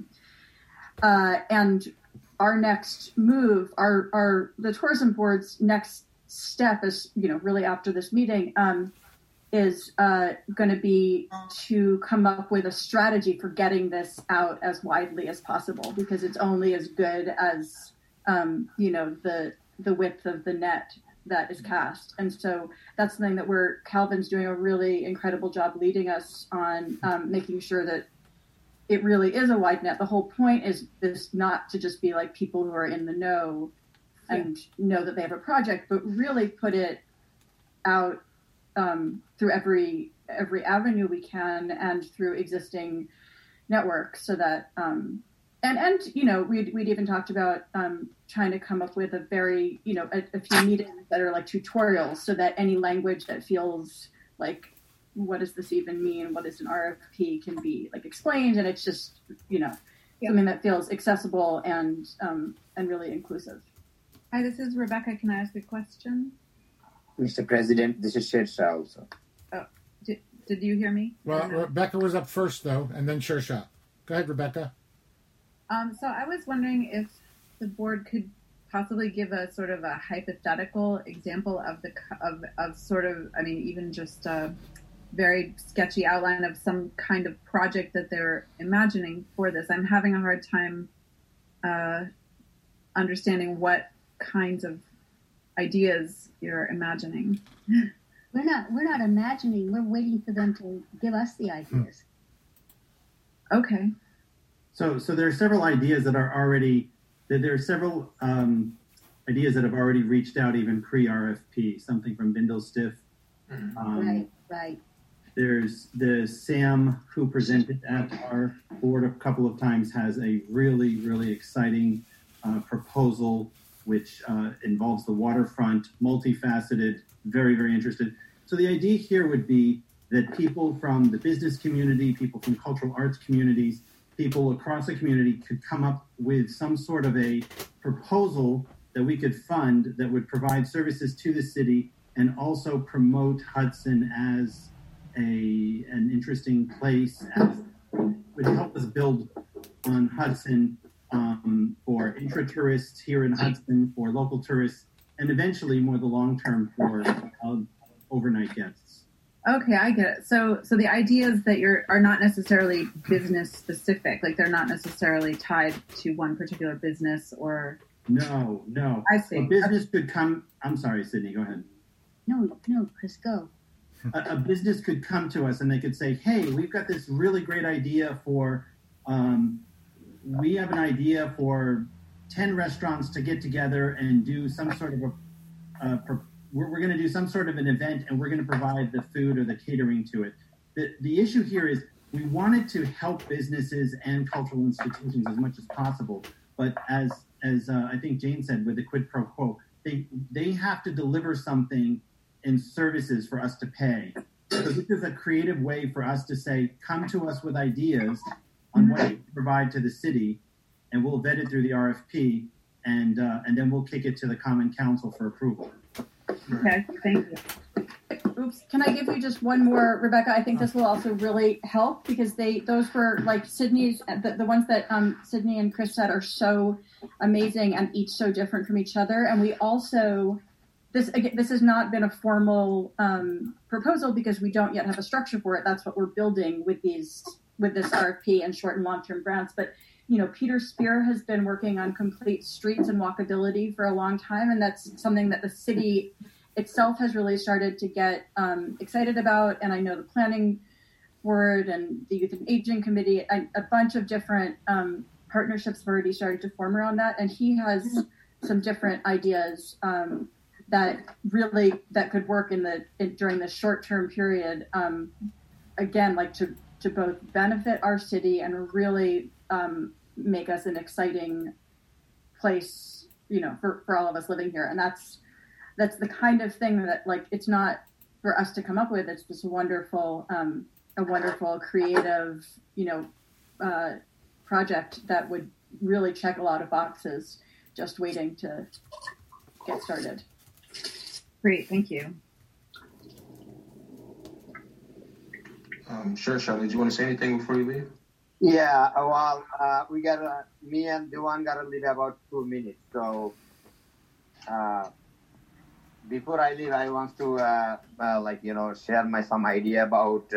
our next move, the tourism board's next step is really after this meeting is going to be to come up with a strategy for getting this out as widely as possible, because it's only as good as the width of the net that is cast. And so that's something that Calvin's doing a really incredible job leading us on, making sure that it really is a wide net. The whole point is this not to just be like people who are in the know and know that they have a project, but really put it out through every avenue we can, and through existing networks, so that we'd even talked about trying to come up with a very a few meetings that are like tutorials, so that any language that feels like, what does this even mean, what is an RFP, can be like explained, and it's just something that feels accessible and really inclusive. Hi, this is Rebecca. Can I ask a question? Mr. President, this is Shersha also. Oh, Did you hear me? Well, Rebecca was up first, though, and then Shersha. Go ahead, Rebecca. So I was wondering if the board could possibly give a sort of a hypothetical example of sort of, I mean, even just a very sketchy outline of some kind of project that they're imagining for this. I'm having a hard time understanding what kinds of ideas you're imagining. We're not imagining. We're waiting for them to give us the ideas. Okay. So there are several ideas that are already. There are several ideas that have already reached out, even pre-RFP. Something from Bindlestiff. Right. There's the Sam who presented at our board a couple of times has a really, really exciting proposal which involves the waterfront, multifaceted, very, very interested. So the idea here would be that people from the business community, people from cultural arts communities, people across the community could come up with some sort of a proposal that we could fund that would provide services to the city and also promote Hudson as an interesting place, would help us build on Hudson for intra-tourists here in Hudson, for local tourists, and eventually more the long term for overnight guests. Okay, I get it. So the ideas that are not necessarily business specific, like they're not necessarily tied to one particular business or. No. I see. A business could come. I'm sorry, Sydney. Go ahead. No, Chris, go. A business could come to us and they could say, "Hey, we've got this really great idea for. We have an idea for 10 restaurants to get together and do some sort of we're going to do some sort of an event and we're going to provide the food or the catering to it." The issue here is we wanted to help businesses and cultural institutions as much as possible, but as I think Jane said with the quid pro quo, they have to deliver something in services for us to pay. So this is a creative way for us to say, come to us with ideas on what you provide to the city, and we'll vet it through the RFP, and then we'll kick it to the Common Council for approval. Okay, thank you. Oops, can I give you just one more, Rebecca? I think this will also really help because those were like Sydney's, the ones that Sydney and Chris said are so amazing and each so different from each other. And we also, this has not been a formal proposal because we don't yet have a structure for it. That's what we're building with this RFP and short and long-term grants. But Peter Spear has been working on complete streets and walkability for a long time, and that's something that the city itself has really started to get excited about. And I know the planning board and the Youth and Aging Committee, a bunch of different partnerships have already started to form around that. And he has some different ideas that could work during the short-term period. Again, like to both benefit our city and really make us an exciting place, for all of us living here. And that's the kind of thing that, like, it's not for us to come up with. It's this wonderful, creative, project that would really check a lot of boxes, just waiting to get started. Great, thank you. Sure, Charlie, did you want to say anything before you leave? Yeah, well, me and Dewan gotta leave about 2 minutes. So, before I leave, I want to, share some idea about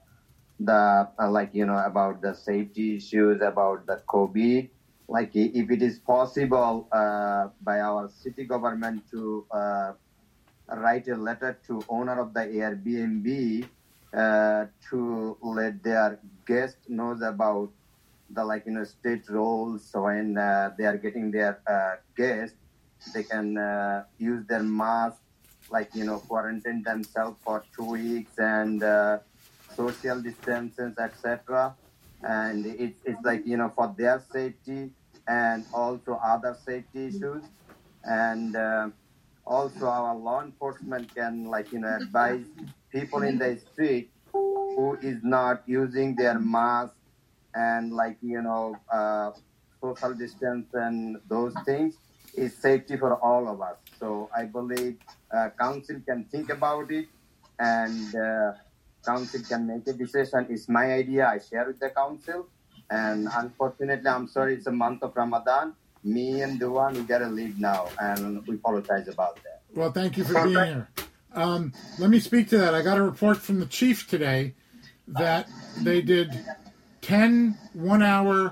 about the safety issues, about the COVID. Like, if it is possible by our city government to write a letter to owner of the Airbnb to let their guests knows about the state rules. So when they are getting their guests, they can use their mask, quarantine themselves for 2 weeks and social distances, etc. And it's for their safety and also other safety issues. And also our law enforcement can advise people in the street who is not using their mask and social distance and those things is safety for all of us. So I believe council can think about it and council can make a decision. It's my idea. I share with the council. And unfortunately, I'm sorry, it's a month of Ramadan. Me and Duan, we got to leave now. And we apologize about that. Well, thank you for being here. Let me speak to that. I got a report from the chief today that they did 10 one-hour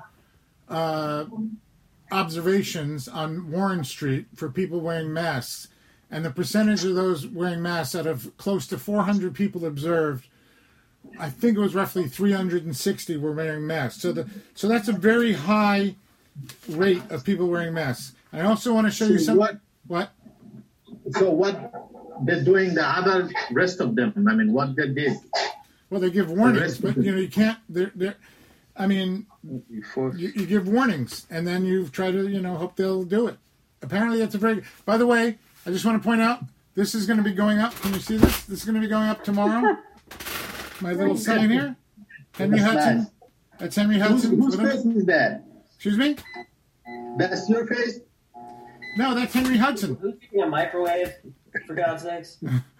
observations on Warren Street for people wearing masks. And the percentage of those wearing masks out of close to 400 people observed, I think it was roughly 360 were wearing masks. So that's a very high rate of people wearing masks. I also want to show you something. What? So what they're doing the other rest of them? I mean, what they did? Well, they give warnings, but you can't. I mean, you give warnings, and then you try to hope they'll do it. Apparently, that's a very. By the way, I just want to point out this is going to be going up. Can you see this? This is going to be going up tomorrow. My little sign here, Henry Hudson. Nice. That's Henry Hudson. Whose face is that? Excuse me? That's your face? No, that's Henry Hudson. Who's using a microwave, for God's sakes?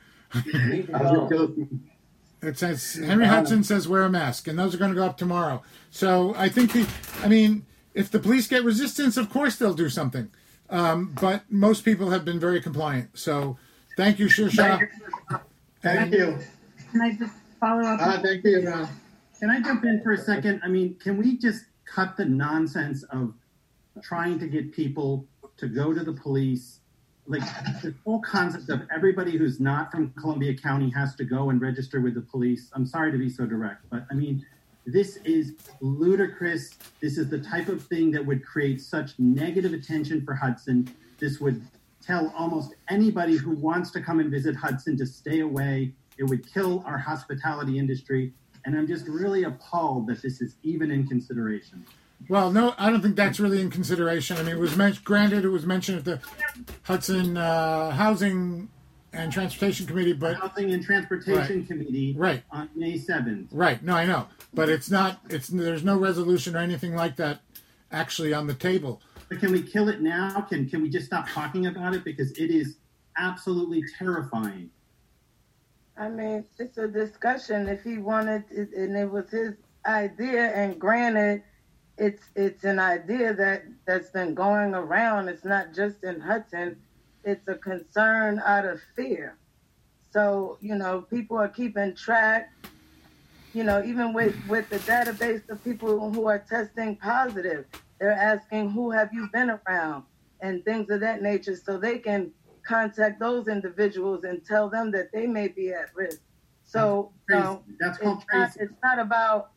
It says Henry Hudson says wear a mask, and those are going to go up tomorrow. So I think if the police get resistance, of course they'll do something. But most people have been very compliant. So thank you, Shirsha. Thank you. Can I just follow up? Thank you, Ron. Can I jump in for a second? I mean, can we just cut the nonsense of trying to get people to go to the police? Like the whole concept of everybody who's not from Columbia County has to go and register with the police. I'm sorry to be so direct, but I mean, this is ludicrous. This is the type of thing that would create such negative attention for Hudson. This would tell almost anybody who wants to come and visit Hudson to stay away. It would kill our hospitality industry. And I'm just really appalled that this is even in consideration. Well, no, I don't think that's really in consideration. I mean, it was mentioned at the Hudson Housing and Transportation Committee, but Housing and Transportation Committee, right, on May 7th. Right. No, I know, but it's not. There's no resolution or anything like that actually on the table. But can we kill it now? Can we just stop talking about it, because it is absolutely terrifying. I mean, it's a discussion. If he wanted it, and it was his idea, and granted, it's an idea that's been going around. It's not just in Hudson. It's a concern out of fear. So, people are keeping track, even with the database of people who are testing positive. They're asking, who have you been around, and things of that nature, so they can contact those individuals and tell them that they may be at risk. So, it's not about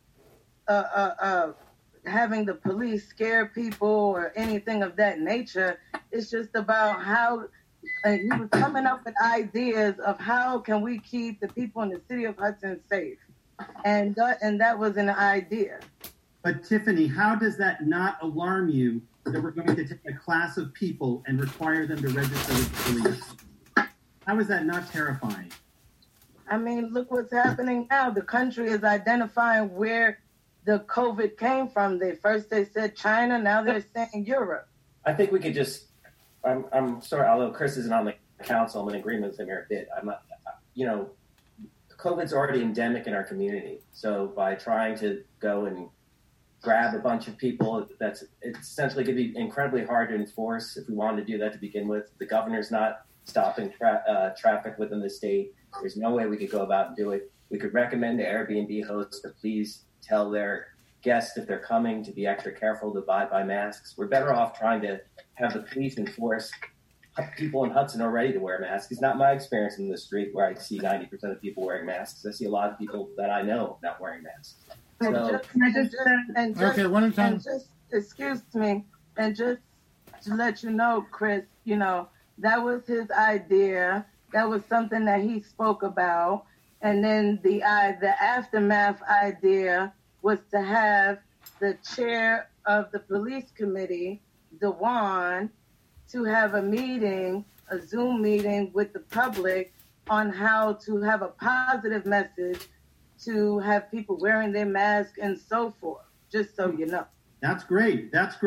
having the police scare people or anything of that nature. It's just about how he was coming up with ideas of how can we keep the people in the city of Hudson safe, and that was an idea. But Tiffany, how does that not alarm you that we're going to take a class of people and require them to register with the police? How is that not terrifying? I mean, look what's happening now. The country is identifying where the COVID came from. They said China, now they're saying Europe. I think we could just, I'm sorry, although Chris isn't on the council, I'm in agreement with him here a bit. I'm not, COVID's already endemic in our community. So by trying to go and grab a bunch of people, it's essentially going to be incredibly hard to enforce if we wanted to do that to begin with. The governor's not stopping traffic within the state. There's no way we could go about and do it. We could recommend to Airbnb hosts to please tell their guests if they're coming to be extra careful to abide by masks. We're better off trying to have the police enforce people in Hudson are ready to wear masks. It's not my experience in the street where I see 90% of people wearing masks. I see a lot of people that I know not wearing masks. Okay, one at a time. Excuse me, and just to let you know, Chris, that was his idea. That was something that he spoke about. And then the aftermath idea was to have the chair of the police committee, Dewan, to have a Zoom meeting with the public on how to have a positive message to have people wearing their mask and so forth, just so you know. That's great.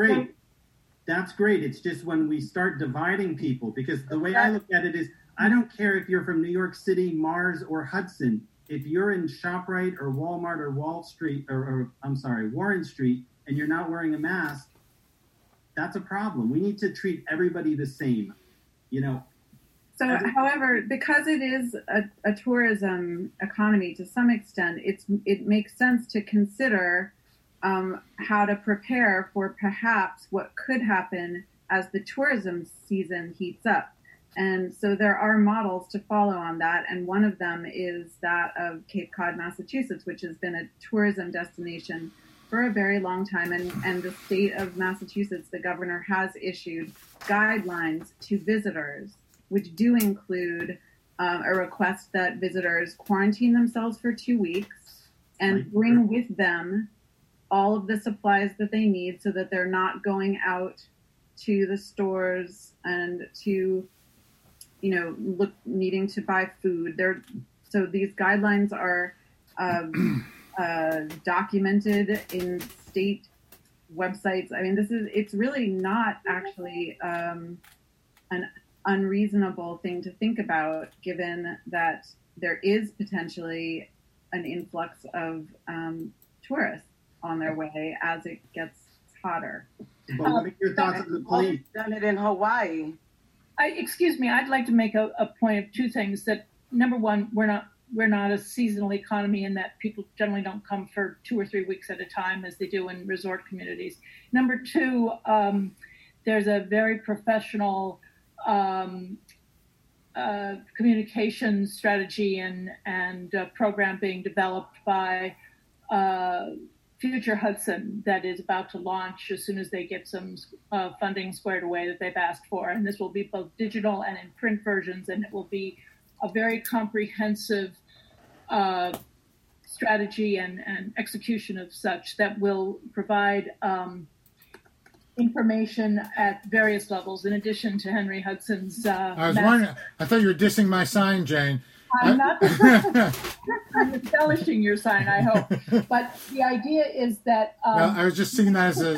It's just when we start dividing people, because the way I look at it is, I don't care if you're from New York City, Mars, or Hudson. if you're in ShopRite or Walmart or Warren Street, and you're not wearing a mask, that's a problem. We need to treat everybody the same, So, however, because it is a tourism economy to some extent, it makes sense to consider how to prepare for perhaps what could happen as the tourism season heats up. And so there are models to follow on that, and one of them is that of Cape Cod, Massachusetts, which has been a tourism destination for a very long time. And the state of Massachusetts, the governor has issued guidelines to visitors, which do include a request that visitors quarantine themselves for 2 weeks and bring with them all of the supplies that they need so that they're not going out to the stores and to, needing to buy food. So these guidelines are documented in state websites. I mean, it's really not actually an unreasonable thing to think about, given that there is potentially an influx of tourists on their way as it gets hotter. But what are your thoughts on the police? Done it in Hawaii. Excuse me, I'd like to make a point of two things. That number one, we're not a seasonal economy in that people generally don't come for 2 or 3 weeks at a time as they do in resort communities. Number two, there's a very professional communication strategy and program being developed by Future Hudson that is about to launch as soon as they get some funding squared away that they've asked for. And this will be both digital and in print versions, and it will be a very comprehensive strategy and execution of such that will provide information at various levels in addition to Henry Hudson's. I was wondering, I thought you were dissing my sign, Jane. I'm not. I'm embellishing your sign, I hope. But the idea is that well, I was just seeing that as a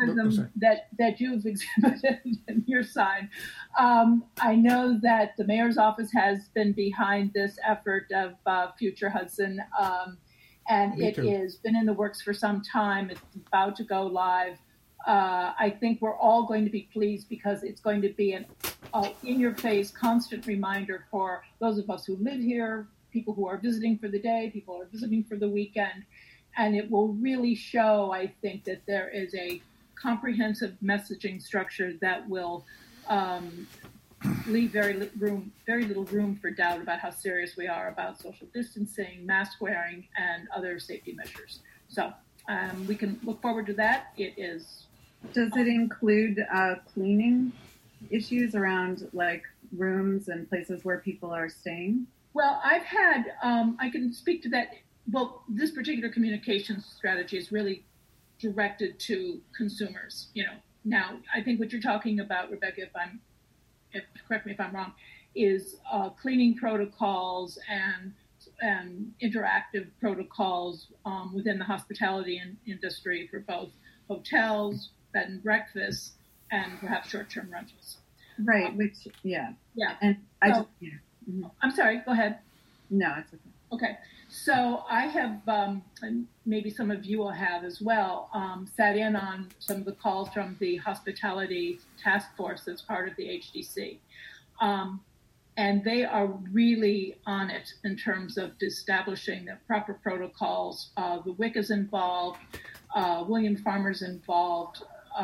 that you've exhibited in your sign. I know that the mayor's office has been behind this effort of Future Hudson, and it has been in the works for some time. It's about to go live. I think we're all going to be pleased because it's going to be an in-your-face, constant reminder for those of us who live here, people who are visiting for the day, people who are visiting for the weekend. And it will really show, I think, that there is a comprehensive messaging structure that will leave very little room for doubt about how serious we are about social distancing, mask wearing, and other safety measures. So we can look forward to that. It is. Does it include cleaning issues around like rooms and places where people are staying? Well, I've had, I can speak to that. Well, this particular communications strategy is really directed to consumers. Now I think what you're talking about, Rebecca, correct me if I'm wrong, is cleaning protocols and interactive protocols within the hospitality industry for both hotels, bed and breakfast, and perhaps short-term rentals. Right. Yeah. And I'm sorry. Go ahead. No, it's okay. Okay. So I have, and maybe some of you will have as well, sat in on some of the calls from the hospitality task force that's part of the HDC. And they are really on it in terms of establishing the proper protocols. The WIC is involved. William Farmer's involved.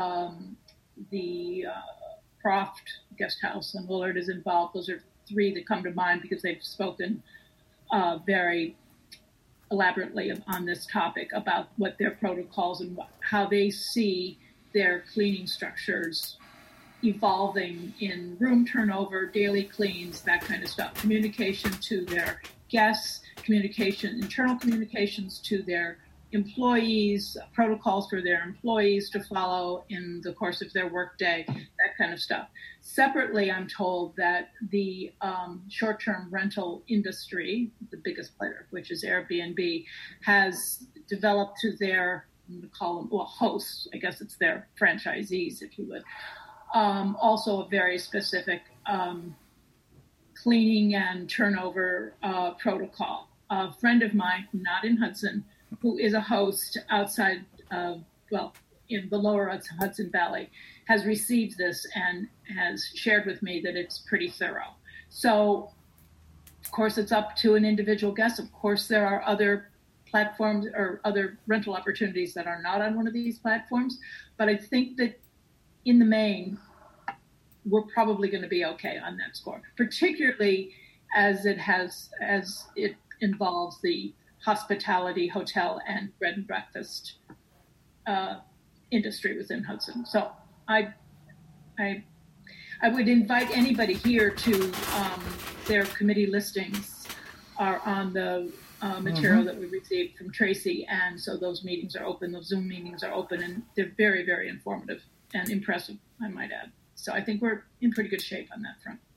The Croft Guest House and Willard is involved. Those are three that come to mind because they've spoken very elaborately on this topic about what their protocols and how they see their cleaning structures evolving in room turnover, daily cleans, that kind of stuff. Communication to their guests, internal communications to their employees, protocols for their employees to follow in the course of their workday, that kind of stuff. Separately, I'm told that the short-term rental industry, the biggest player, which is Airbnb, has developed to their, call them, hosts, I guess it's their franchisees, if you would, also a very specific cleaning and turnover protocol. a friend of mine, not in Hudson, who is a host outside of, in the lower Hudson Valley, has received this and has shared with me that it's pretty thorough. So, of course, it's up to an individual guest. Of course, there are other platforms or other rental opportunities that are not on one of these platforms. But I think that in the main, we're probably going to be okay on that score, particularly as it involves the hospitality, hotel, and bed and breakfast industry within Hudson. So I would invite anybody here to their committee listings are on the material that we received from Tracy, and so those meetings are open. Those Zoom meetings are open, and they're very, very informative and impressive, I might add. So I think we're in pretty good shape on that front.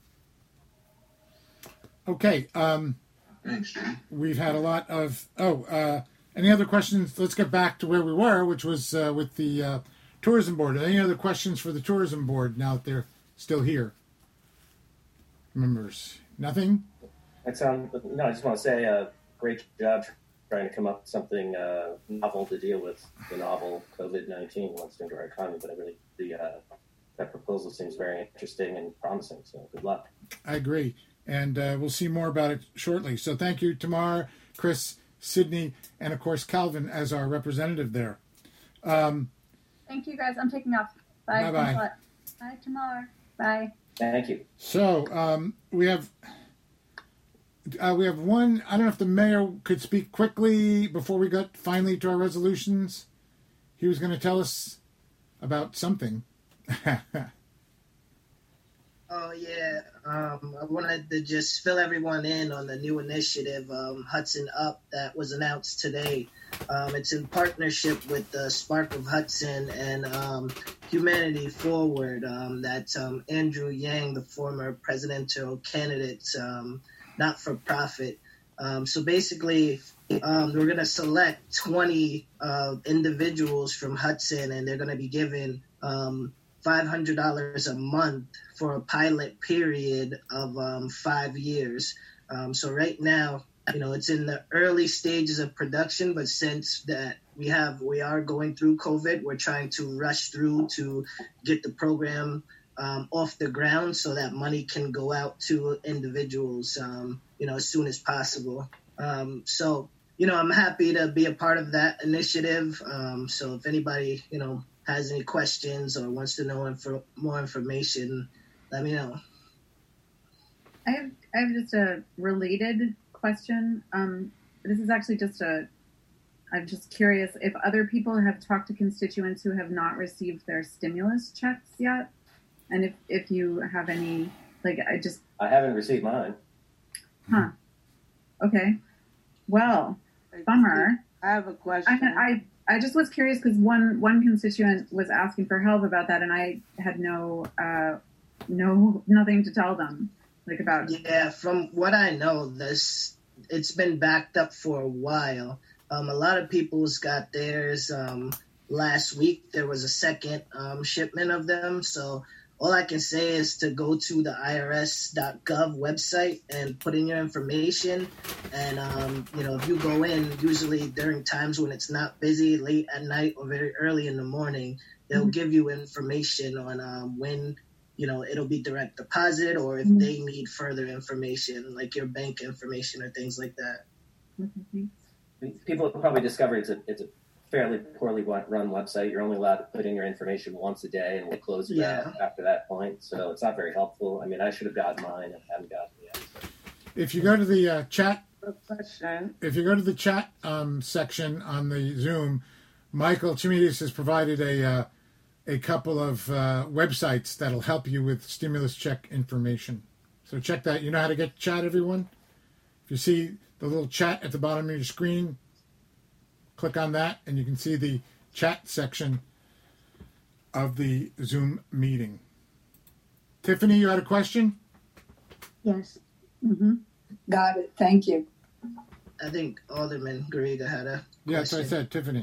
Okay. Thanks, Jim. We've had a lot of... any other questions? Let's get back to where we were, which was with the tourism board. Any other questions for the tourism board now that they're still here? Members? Nothing? I just want to say great job trying to come up with something novel to deal with the novel COVID-19 once into our economy. But that proposal seems very interesting and promising. So good luck. I agree. And we'll see more about it shortly. So thank you, Tamar, Chris, Sydney, and of course Calvin as our representative there. Thank you, guys. I'm taking off. Bye. Bye-bye. Bye, Tamar. Bye. Thank you. So we have one. I don't know if the mayor could speak quickly before we got finally to our resolutions. He was going to tell us about something. Oh, yeah. I wanted to just fill everyone in on the new initiative, Hudson Up, that was announced today. It's in partnership with the Spark of Hudson and Humanity Forward. That's Andrew Yang, the former presidential candidate, not-for-profit. So basically, we're going to select 20 individuals from Hudson, and they're going to be given $500 a month for a pilot period of 5 years. So right now, it's in the early stages of production, but since that we are going through COVID, we're trying to rush through to get the program off the ground so that money can go out to individuals, as soon as possible. So I'm happy to be a part of that initiative. So if anybody, has any questions or wants to know more information, let me know. I have just a related question. This is actually I'm just curious if other people have talked to constituents who have not received their stimulus checks yet, and if you have any, I haven't received mine. Huh. Okay. Well, bummer. I have a question. I just was curious because one constituent was asking for help about that, and I had nothing to tell them about. Yeah, from what I know, it's been backed up for a while. A lot of people's got theirs last week. There was a second shipment of them, so all I can say is to go to the irs.gov website and put in your information. And, if you go in, usually during times when it's not busy, late at night or very early in the morning, they'll give you information on when, it'll be direct deposit or if they need further information, like your bank information or things like that. People have probably discovered it's a fairly poorly run website. You're only allowed to put in your information once a day, and we'll close it out after that point. So it's not very helpful. I mean, I should have gotten mine and haven't gotten it yet. So. If you go to the chat, chat section on the Zoom, Michael Chimidis has provided a couple of websites that'll help you with stimulus check information. So check that. You know how to get chat, everyone? If you see the little chat at the bottom of your screen, click on that, and you can see the chat section of the Zoom meeting. Tiffany, you had a question? Yes. Mm-hmm. Got it. Thank you. I think Alderman Garriga had a question. Yes, I said Tiffany.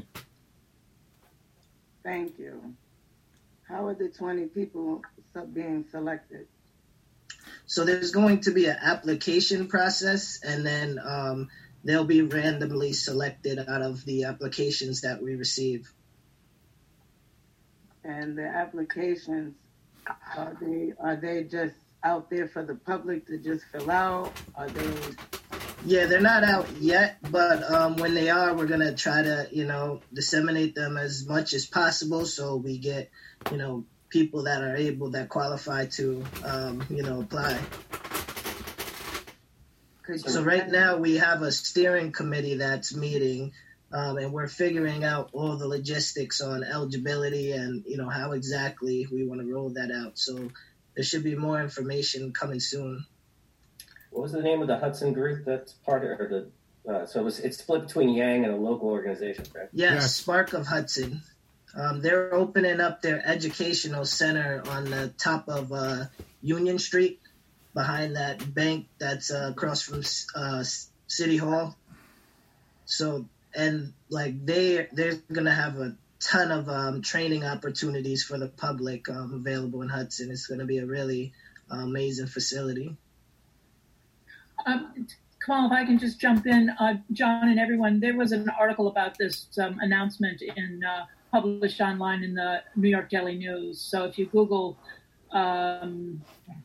Thank you. How are the 20 people being selected? So there's going to be an application process, and then they'll be randomly selected out of the applications that we receive. And the applications, are they just out there for the public to just fill out? Are they? Yeah, they're not out yet, but when they are, we're gonna try to, disseminate them as much as possible, so we get, people that qualify to, apply. So right now we have a steering committee that's meeting, and we're figuring out all the logistics on eligibility and, how exactly we want to roll that out. So there should be more information coming soon. What was the name of the Hudson group that's part of the? So it's split between Yang and a local organization, correct? Yes, Spark of Hudson. They're opening up their educational center on the top of Union Street, behind that bank that's across from City Hall. So, and they're gonna have a ton of training opportunities for the public available in Hudson. It's gonna be a really amazing facility. Kamal, if I can just jump in, John and everyone, there was an article about this announcement published online in the New York Daily News. So if you Google, Hudson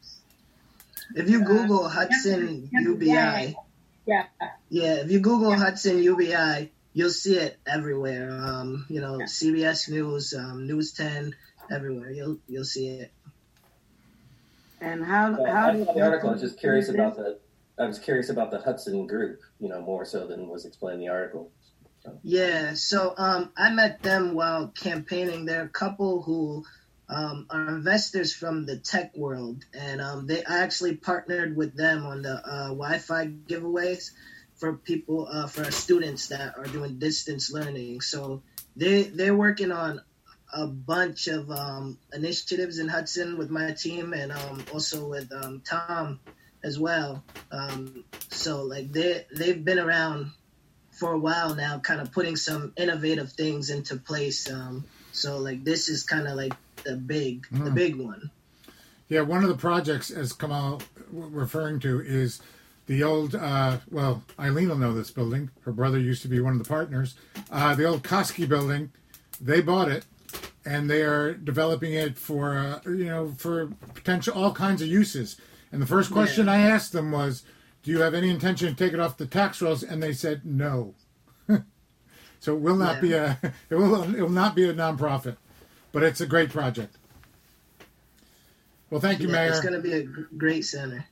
UBI, if you Google Hudson UBI, you'll see it everywhere. CBS News, News 10, everywhere. You'll see it. And how did the article? I was just curious about the Hudson group, more so than was explained in the article. So. Yeah, so I met them while campaigning. They're a couple who are investors from the tech world, and I actually partnered with them on the Wi-Fi giveaways for people, for students that are doing distance learning. So they're working on a bunch of initiatives in Hudson with my team, and also with Tom as well. So they've been around for a while now, kind of putting some innovative things into place. So this is kind of the big one. Yeah, one of the projects, as Kamal referring to, is the old, Eileen will know this building. Her brother used to be one of the partners. The old Koski building, they bought it, and they are developing it for, for potential all kinds of uses. And the first question I asked them was, do you have any intention to take it off the tax rolls? And they said no. So it will not be it will not be a nonprofit, but it's a great project. Well, thank you, Mayor. It's going to be a great center.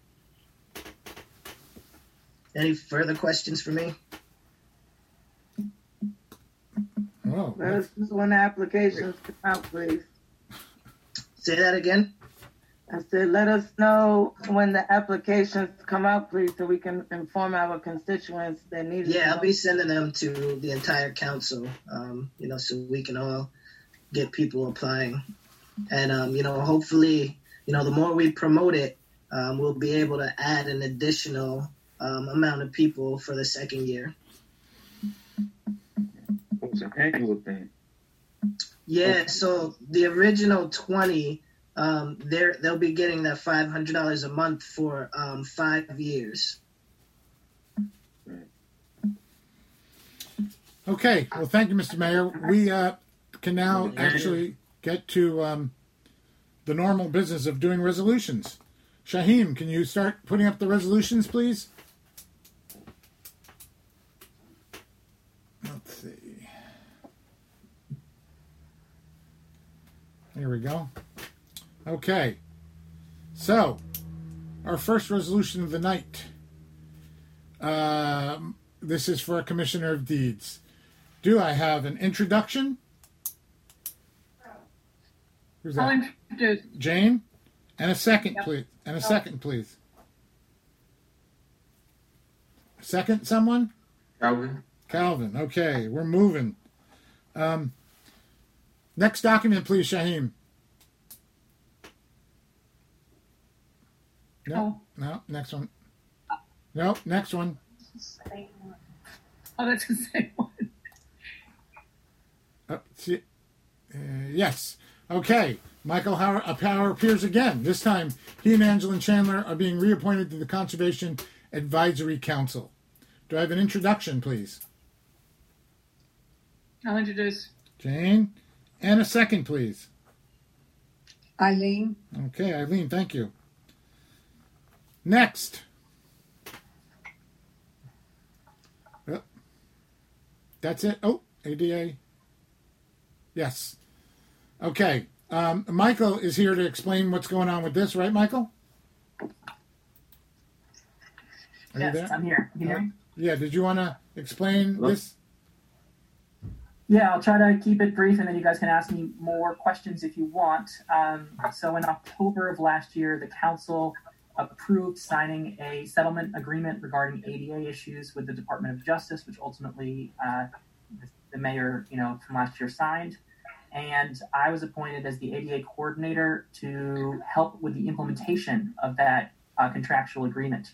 Any further questions for me? Oh, let us know when the applications come out, please. Say that again. I said, let us know when the applications come out, please, so we can inform our constituents that need it. Yeah, I'll be sending them to the entire council, so we can all get people applying. And, hopefully, the more we promote it, we'll be able to add an additional amount of people for the second year. It's an annual thing. Yeah, so the original 20... they'll be getting that $500 a month for 5 years. Okay. Well, thank you, Mr. Mayor. We can now actually get to the normal business of doing resolutions. Shaheem, can you start putting up the resolutions, please? Let's see. There we go. Okay, so our first resolution of the night. This is for a Commissioner of Deeds. Do I have an introduction? Who's that? I'll introduce. Jane? And a second, please. And a second, please. Second, someone? Calvin, okay, we're moving. Next document, please, Shaheem. No, next one. No, next one. Oh, that's the same one. Yes. Okay. Michael Power appears again. This time, he and Angelin Chandler are being reappointed to the Conservation Advisory Council. Do I have an introduction, please? I'll introduce. Jane. And a second, please. Eileen. Okay, Eileen, thank you. Next. Oh, that's it. Oh, ADA. Yes. Okay. Michael is here to explain what's going on with this, right, Michael? Are you there? I'm here. You hear me? Yeah, did you want to explain this? Yeah, I'll try to keep it brief, and then you guys can ask me more questions if you want. So in October of last year, the council approved signing a settlement agreement regarding ADA issues with the Department of Justice, which ultimately the mayor, from last year signed. And I was appointed as the ADA coordinator to help with the implementation of that contractual agreement.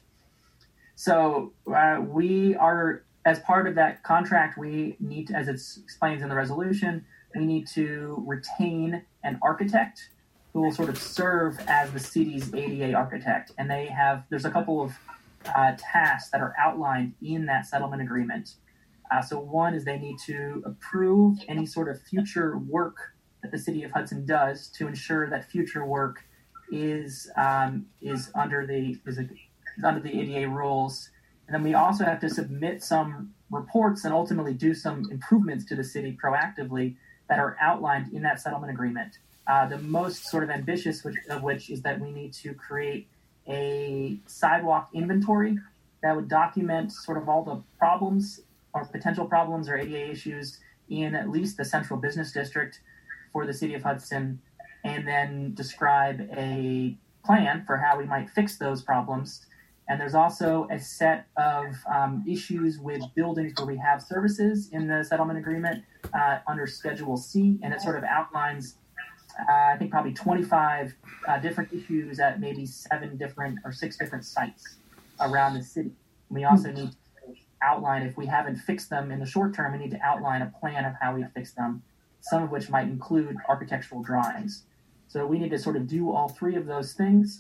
So we are, as part of that contract, we need to, as it explains in the resolution, we need to retain an architect who will sort of serve as the city's ADA architect. And there's a couple of tasks that are outlined in that settlement agreement. So one is they need to approve any sort of future work that the city of Hudson does to ensure that future work is under the ADA rules. And then we also have to submit some reports and ultimately do some improvements to the city proactively that are outlined in that settlement agreement. The most sort of ambitious of which is that we need to create a sidewalk inventory that would document sort of all the problems or potential problems or ADA issues in at least the central business district for the city of Hudson, and then describe a plan for how we might fix those problems. And there's also a set of issues with buildings where we have services in the settlement agreement under Schedule C, and it sort of outlines, I think, probably 25 different issues at maybe 7 different or 6 different sites around the city. We also need to outline, if we haven't fixed them in the short term, we need to outline a plan of how we fix them, some of which might include architectural drawings. So we need to sort of do all 3 of those things.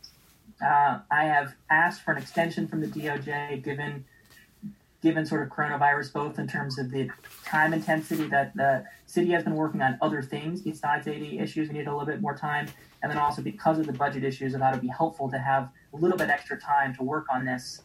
I have asked for an extension from the DOJ, given sort of coronavirus, both in terms of the time intensity that the city has been working on other things besides ADA issues. We need a little bit more time. And then also because of the budget issues, I thought it'd be helpful to have a little bit extra time to work on this.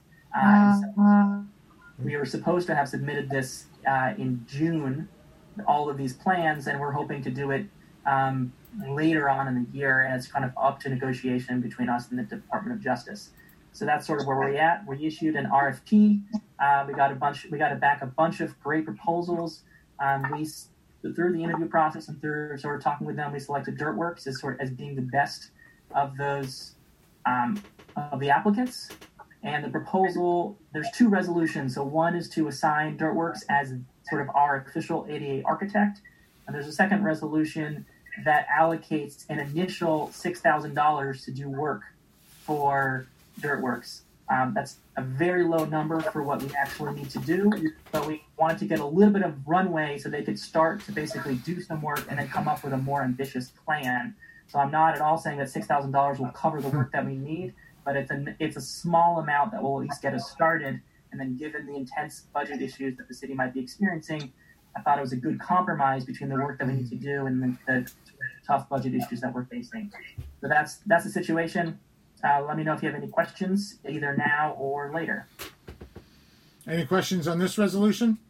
We were supposed to have submitted this in June, all of these plans, and we're hoping to do it later on in the year, and it's kind of up to negotiation between us and the Department of Justice. So that's sort of where we're at. We issued an RFP. We got back a bunch of great proposals. Through the interview process and through sort of talking with them, we selected Dirtworks as being the best of those of the applicants. And the proposal, there's 2 resolutions. So one is to assign Dirtworks as sort of our official ADA architect, and there's a second resolution that allocates an initial $6,000 to do work for Dirtworks. That's a very low number for what we actually need to do, but we wanted to get a little bit of runway so they could start to basically do some work and then come up with a more ambitious plan. So I'm not at all saying that $6,000 will cover the work that we need, but it's a small amount that will at least get us started. And then given the intense budget issues that the city might be experiencing, I thought it was a good compromise between the work that we need to do and the tough budget issues that we're facing. So that's the situation. Let me know if you have any questions, either now or later. Any questions on this resolution?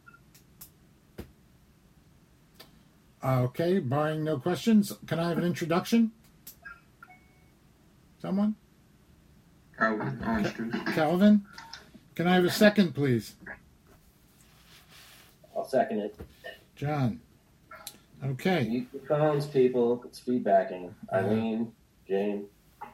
Okay, barring no questions, can I have an introduction? Someone? Calvin? Can I have a second, please? I'll second it. John? Okay. Mute your phones, people. It's feedbacking. Eileen, Jane.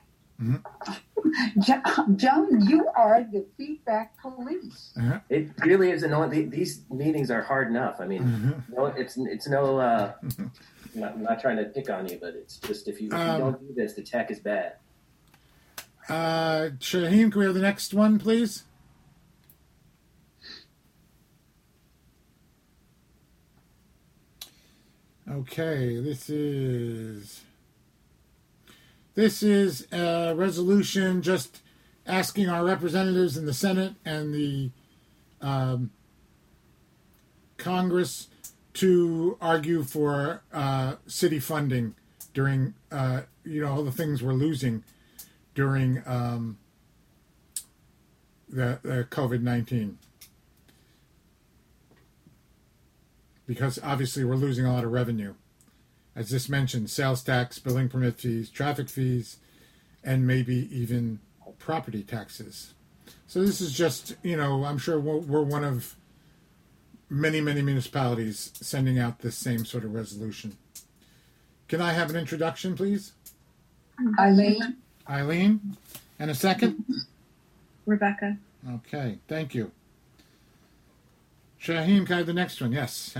Mm-hmm. John, you are the feedback police. Uh-huh. It really is annoying. These meetings are hard enough. I mean, it's no. I'm not trying to pick on you, but it's just if you don't do this, the tech is bad. Shaheen, can we have the next one, please? Okay, this is a resolution just asking our representatives in the Senate and the Congress to argue for city funding during, all the things we're losing during the COVID-19. Because obviously we're losing a lot of revenue. As this mentioned, sales tax, building permit fees, traffic fees, and maybe even property taxes. So this is just, I'm sure we're one of many, many municipalities sending out this same sort of resolution. Can I have an introduction, please? Eileen. Eileen. And a second? Rebecca. Okay, thank you. Shaheem, can I have the next one? Yes.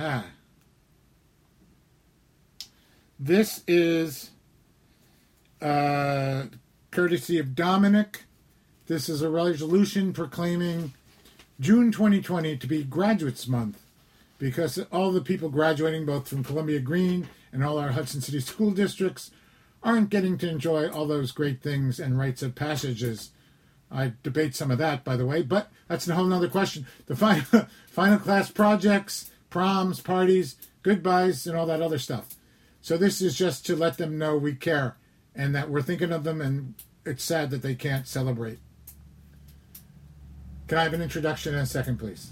This is courtesy of Dominic. This is a resolution proclaiming June 2020 to be Graduates Month because all the people graduating both from Columbia Green and all our Hudson City school districts aren't getting to enjoy all those great things and rites of passages. I debate some of that, by the way, but that's a whole nother question. The final class projects, proms, parties, goodbyes, and all that other stuff. So this is just to let them know we care and that we're thinking of them, and it's sad that they can't celebrate. Can I have an introduction and a second, please?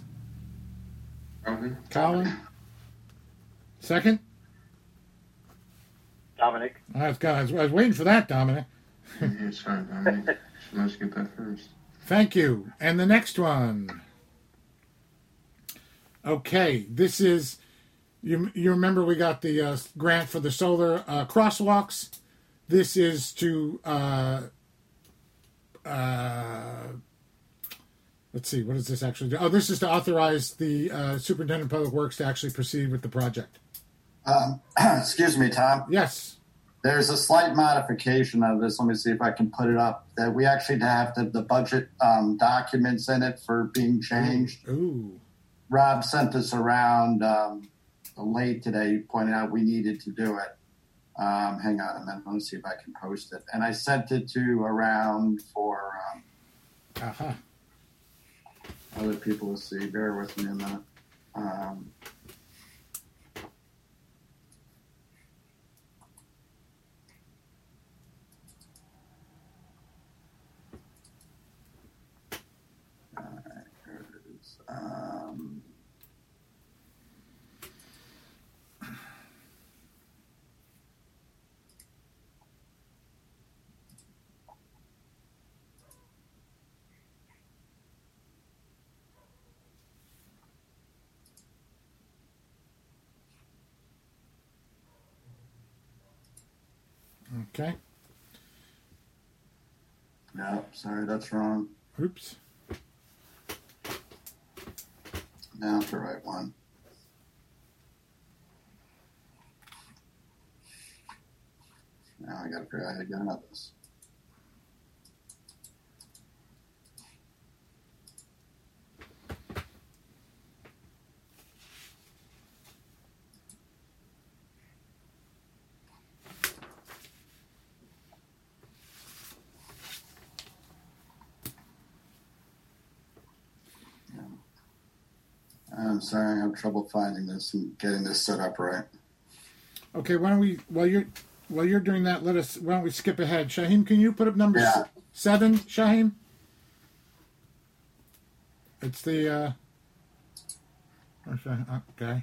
Colin? Second? Dominic. I was waiting for that, Dominic. It's fine, Dominic. Let's get that first. Thank you. And the next one. Okay, this is, you remember we got the grant for the solar crosswalks. This is to, let's see, what does this actually do? Oh, this is to authorize the Superintendent of Public Works to actually proceed with the project. Excuse me, Tom. Yes. There's a slight modification of this. Let me see if I can put it up. That we actually have the budget documents in it for being changed. Ooh. Rob sent this around late today, pointing out we needed to do it. Hang on a minute. Let me see if I can post it. And I sent it to around for other people to see. Bear with me a minute. Okay. No, sorry, that's wrong. Oops. Now it's the right one. Now I got to figure out how to get out of this. I'm sorry, I have trouble finding this and getting this set up right. Okay, why don't we, while you're doing that, why don't we skip ahead? Shaheem, can you put up number 7, Shaheem? It's the, okay.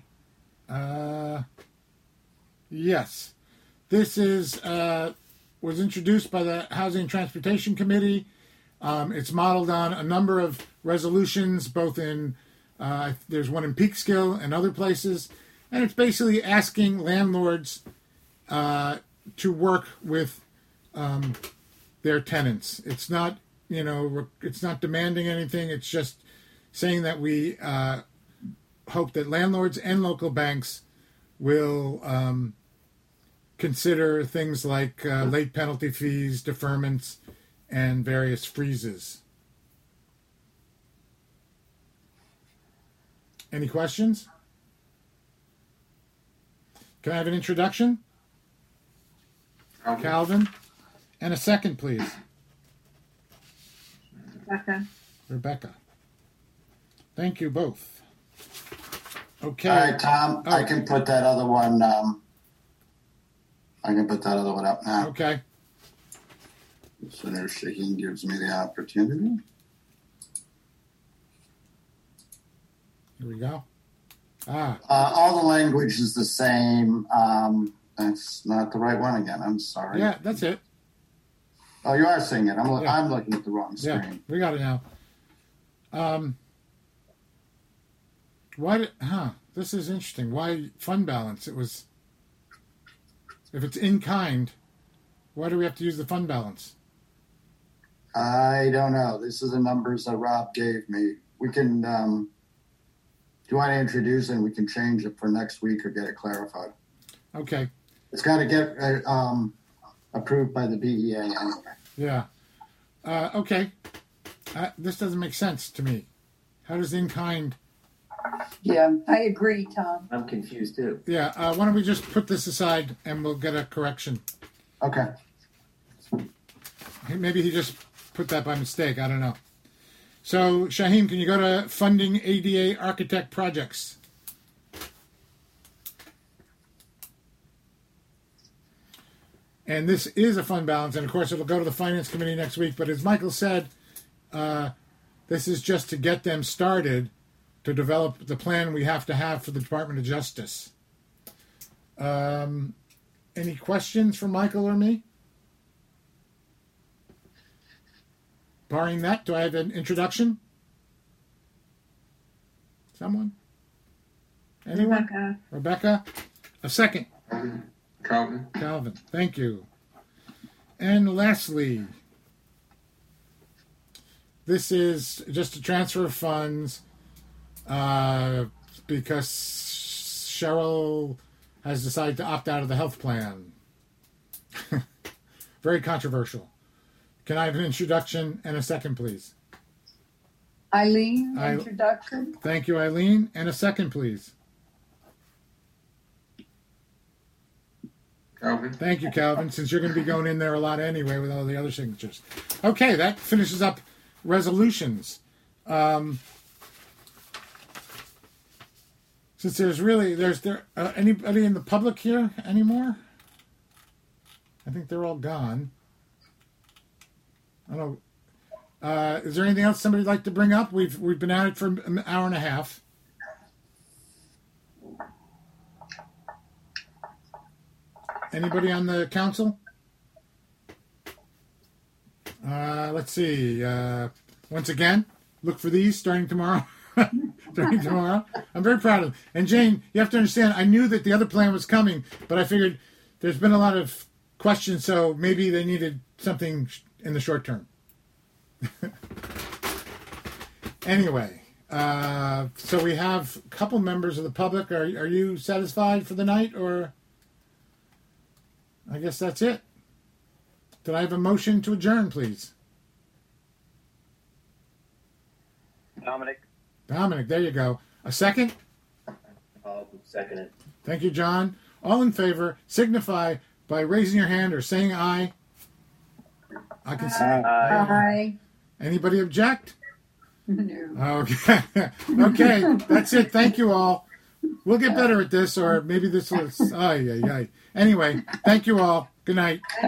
Yes. This is, was introduced by the Housing and Transportation Committee. It's modeled on a number of resolutions, both in there's one in Peekskill and other places, and it's basically asking landlords to work with their tenants. It's not, it's not demanding anything. It's just saying that we hope that landlords and local banks will consider things like late penalty fees, deferments, and various freezes. Any questions? Can I have an introduction? Calvin. And a second, please. Rebecca. Rebecca. Thank you both. Okay. All right, Tom, I can put that other one. I can put that other one up now. Okay. So there, Shaheen gives me the opportunity. Here we go. Ah. All the language is the same. That's not the right one again. I'm sorry. Yeah, that's it. Oh, you are seeing it. I'm looking at the wrong screen. Yeah, we got it now. This is interesting. Why fund balance? It was, if it's in kind, why do we have to use the fund balance? I don't know. This is the numbers that Rob gave me. We can, do you want to introduce it and we can change it for next week or get it clarified? Okay. It's got to get approved by the BEA anyway. Yeah. Okay. This doesn't make sense to me. How does in kind? Yeah, I agree, Tom. I'm confused too. Yeah. Why don't we just put this aside and we'll get a correction? Okay. Maybe he just put that by mistake. I don't know. So, Shaheen, can you go to funding ADA architect projects? And this is a fund balance, and of course it'll go to the Finance Committee next week. But as Michael said, this is just to get them started to develop the plan we have to have for the Department of Justice. Any questions for Michael or me? Barring that, do I have an introduction? Someone? Anyone? Rebecca? A second. Calvin. Thank you. And lastly, this is just a transfer of funds because Cheryl has decided to opt out of the health plan. Very controversial. Can I have an introduction and a second, please? Eileen, introduction. Thank you, Eileen. And a second, please. Calvin. Thank you, Calvin, since you're going to be going in there a lot anyway with all the other signatures. Okay, that finishes up resolutions. Since there's anybody in the public here anymore? I think they're all gone. I don't know. Is there anything else somebody'd like to bring up? We've been at it for an hour and a half. Anybody on the council? Let's see. Once again, look for these starting tomorrow. I'm very proud of them. And Jane, you have to understand, I knew that the other plan was coming, but I figured there's been a lot of questions, so maybe they needed something in the short term. Anyway, so we have a couple members of the public. Are you satisfied for the night, or I guess that's it? Did I have a motion to adjourn, please? Dominic, there you go. A second? I'll second it. Thank you, John. All in favor, signify by raising your hand or saying aye. I can see. Aye. Anybody object? No. Okay. Okay, that's it. Thank you all. We'll get better at this, or maybe this was... Anyway, thank you all. Good night.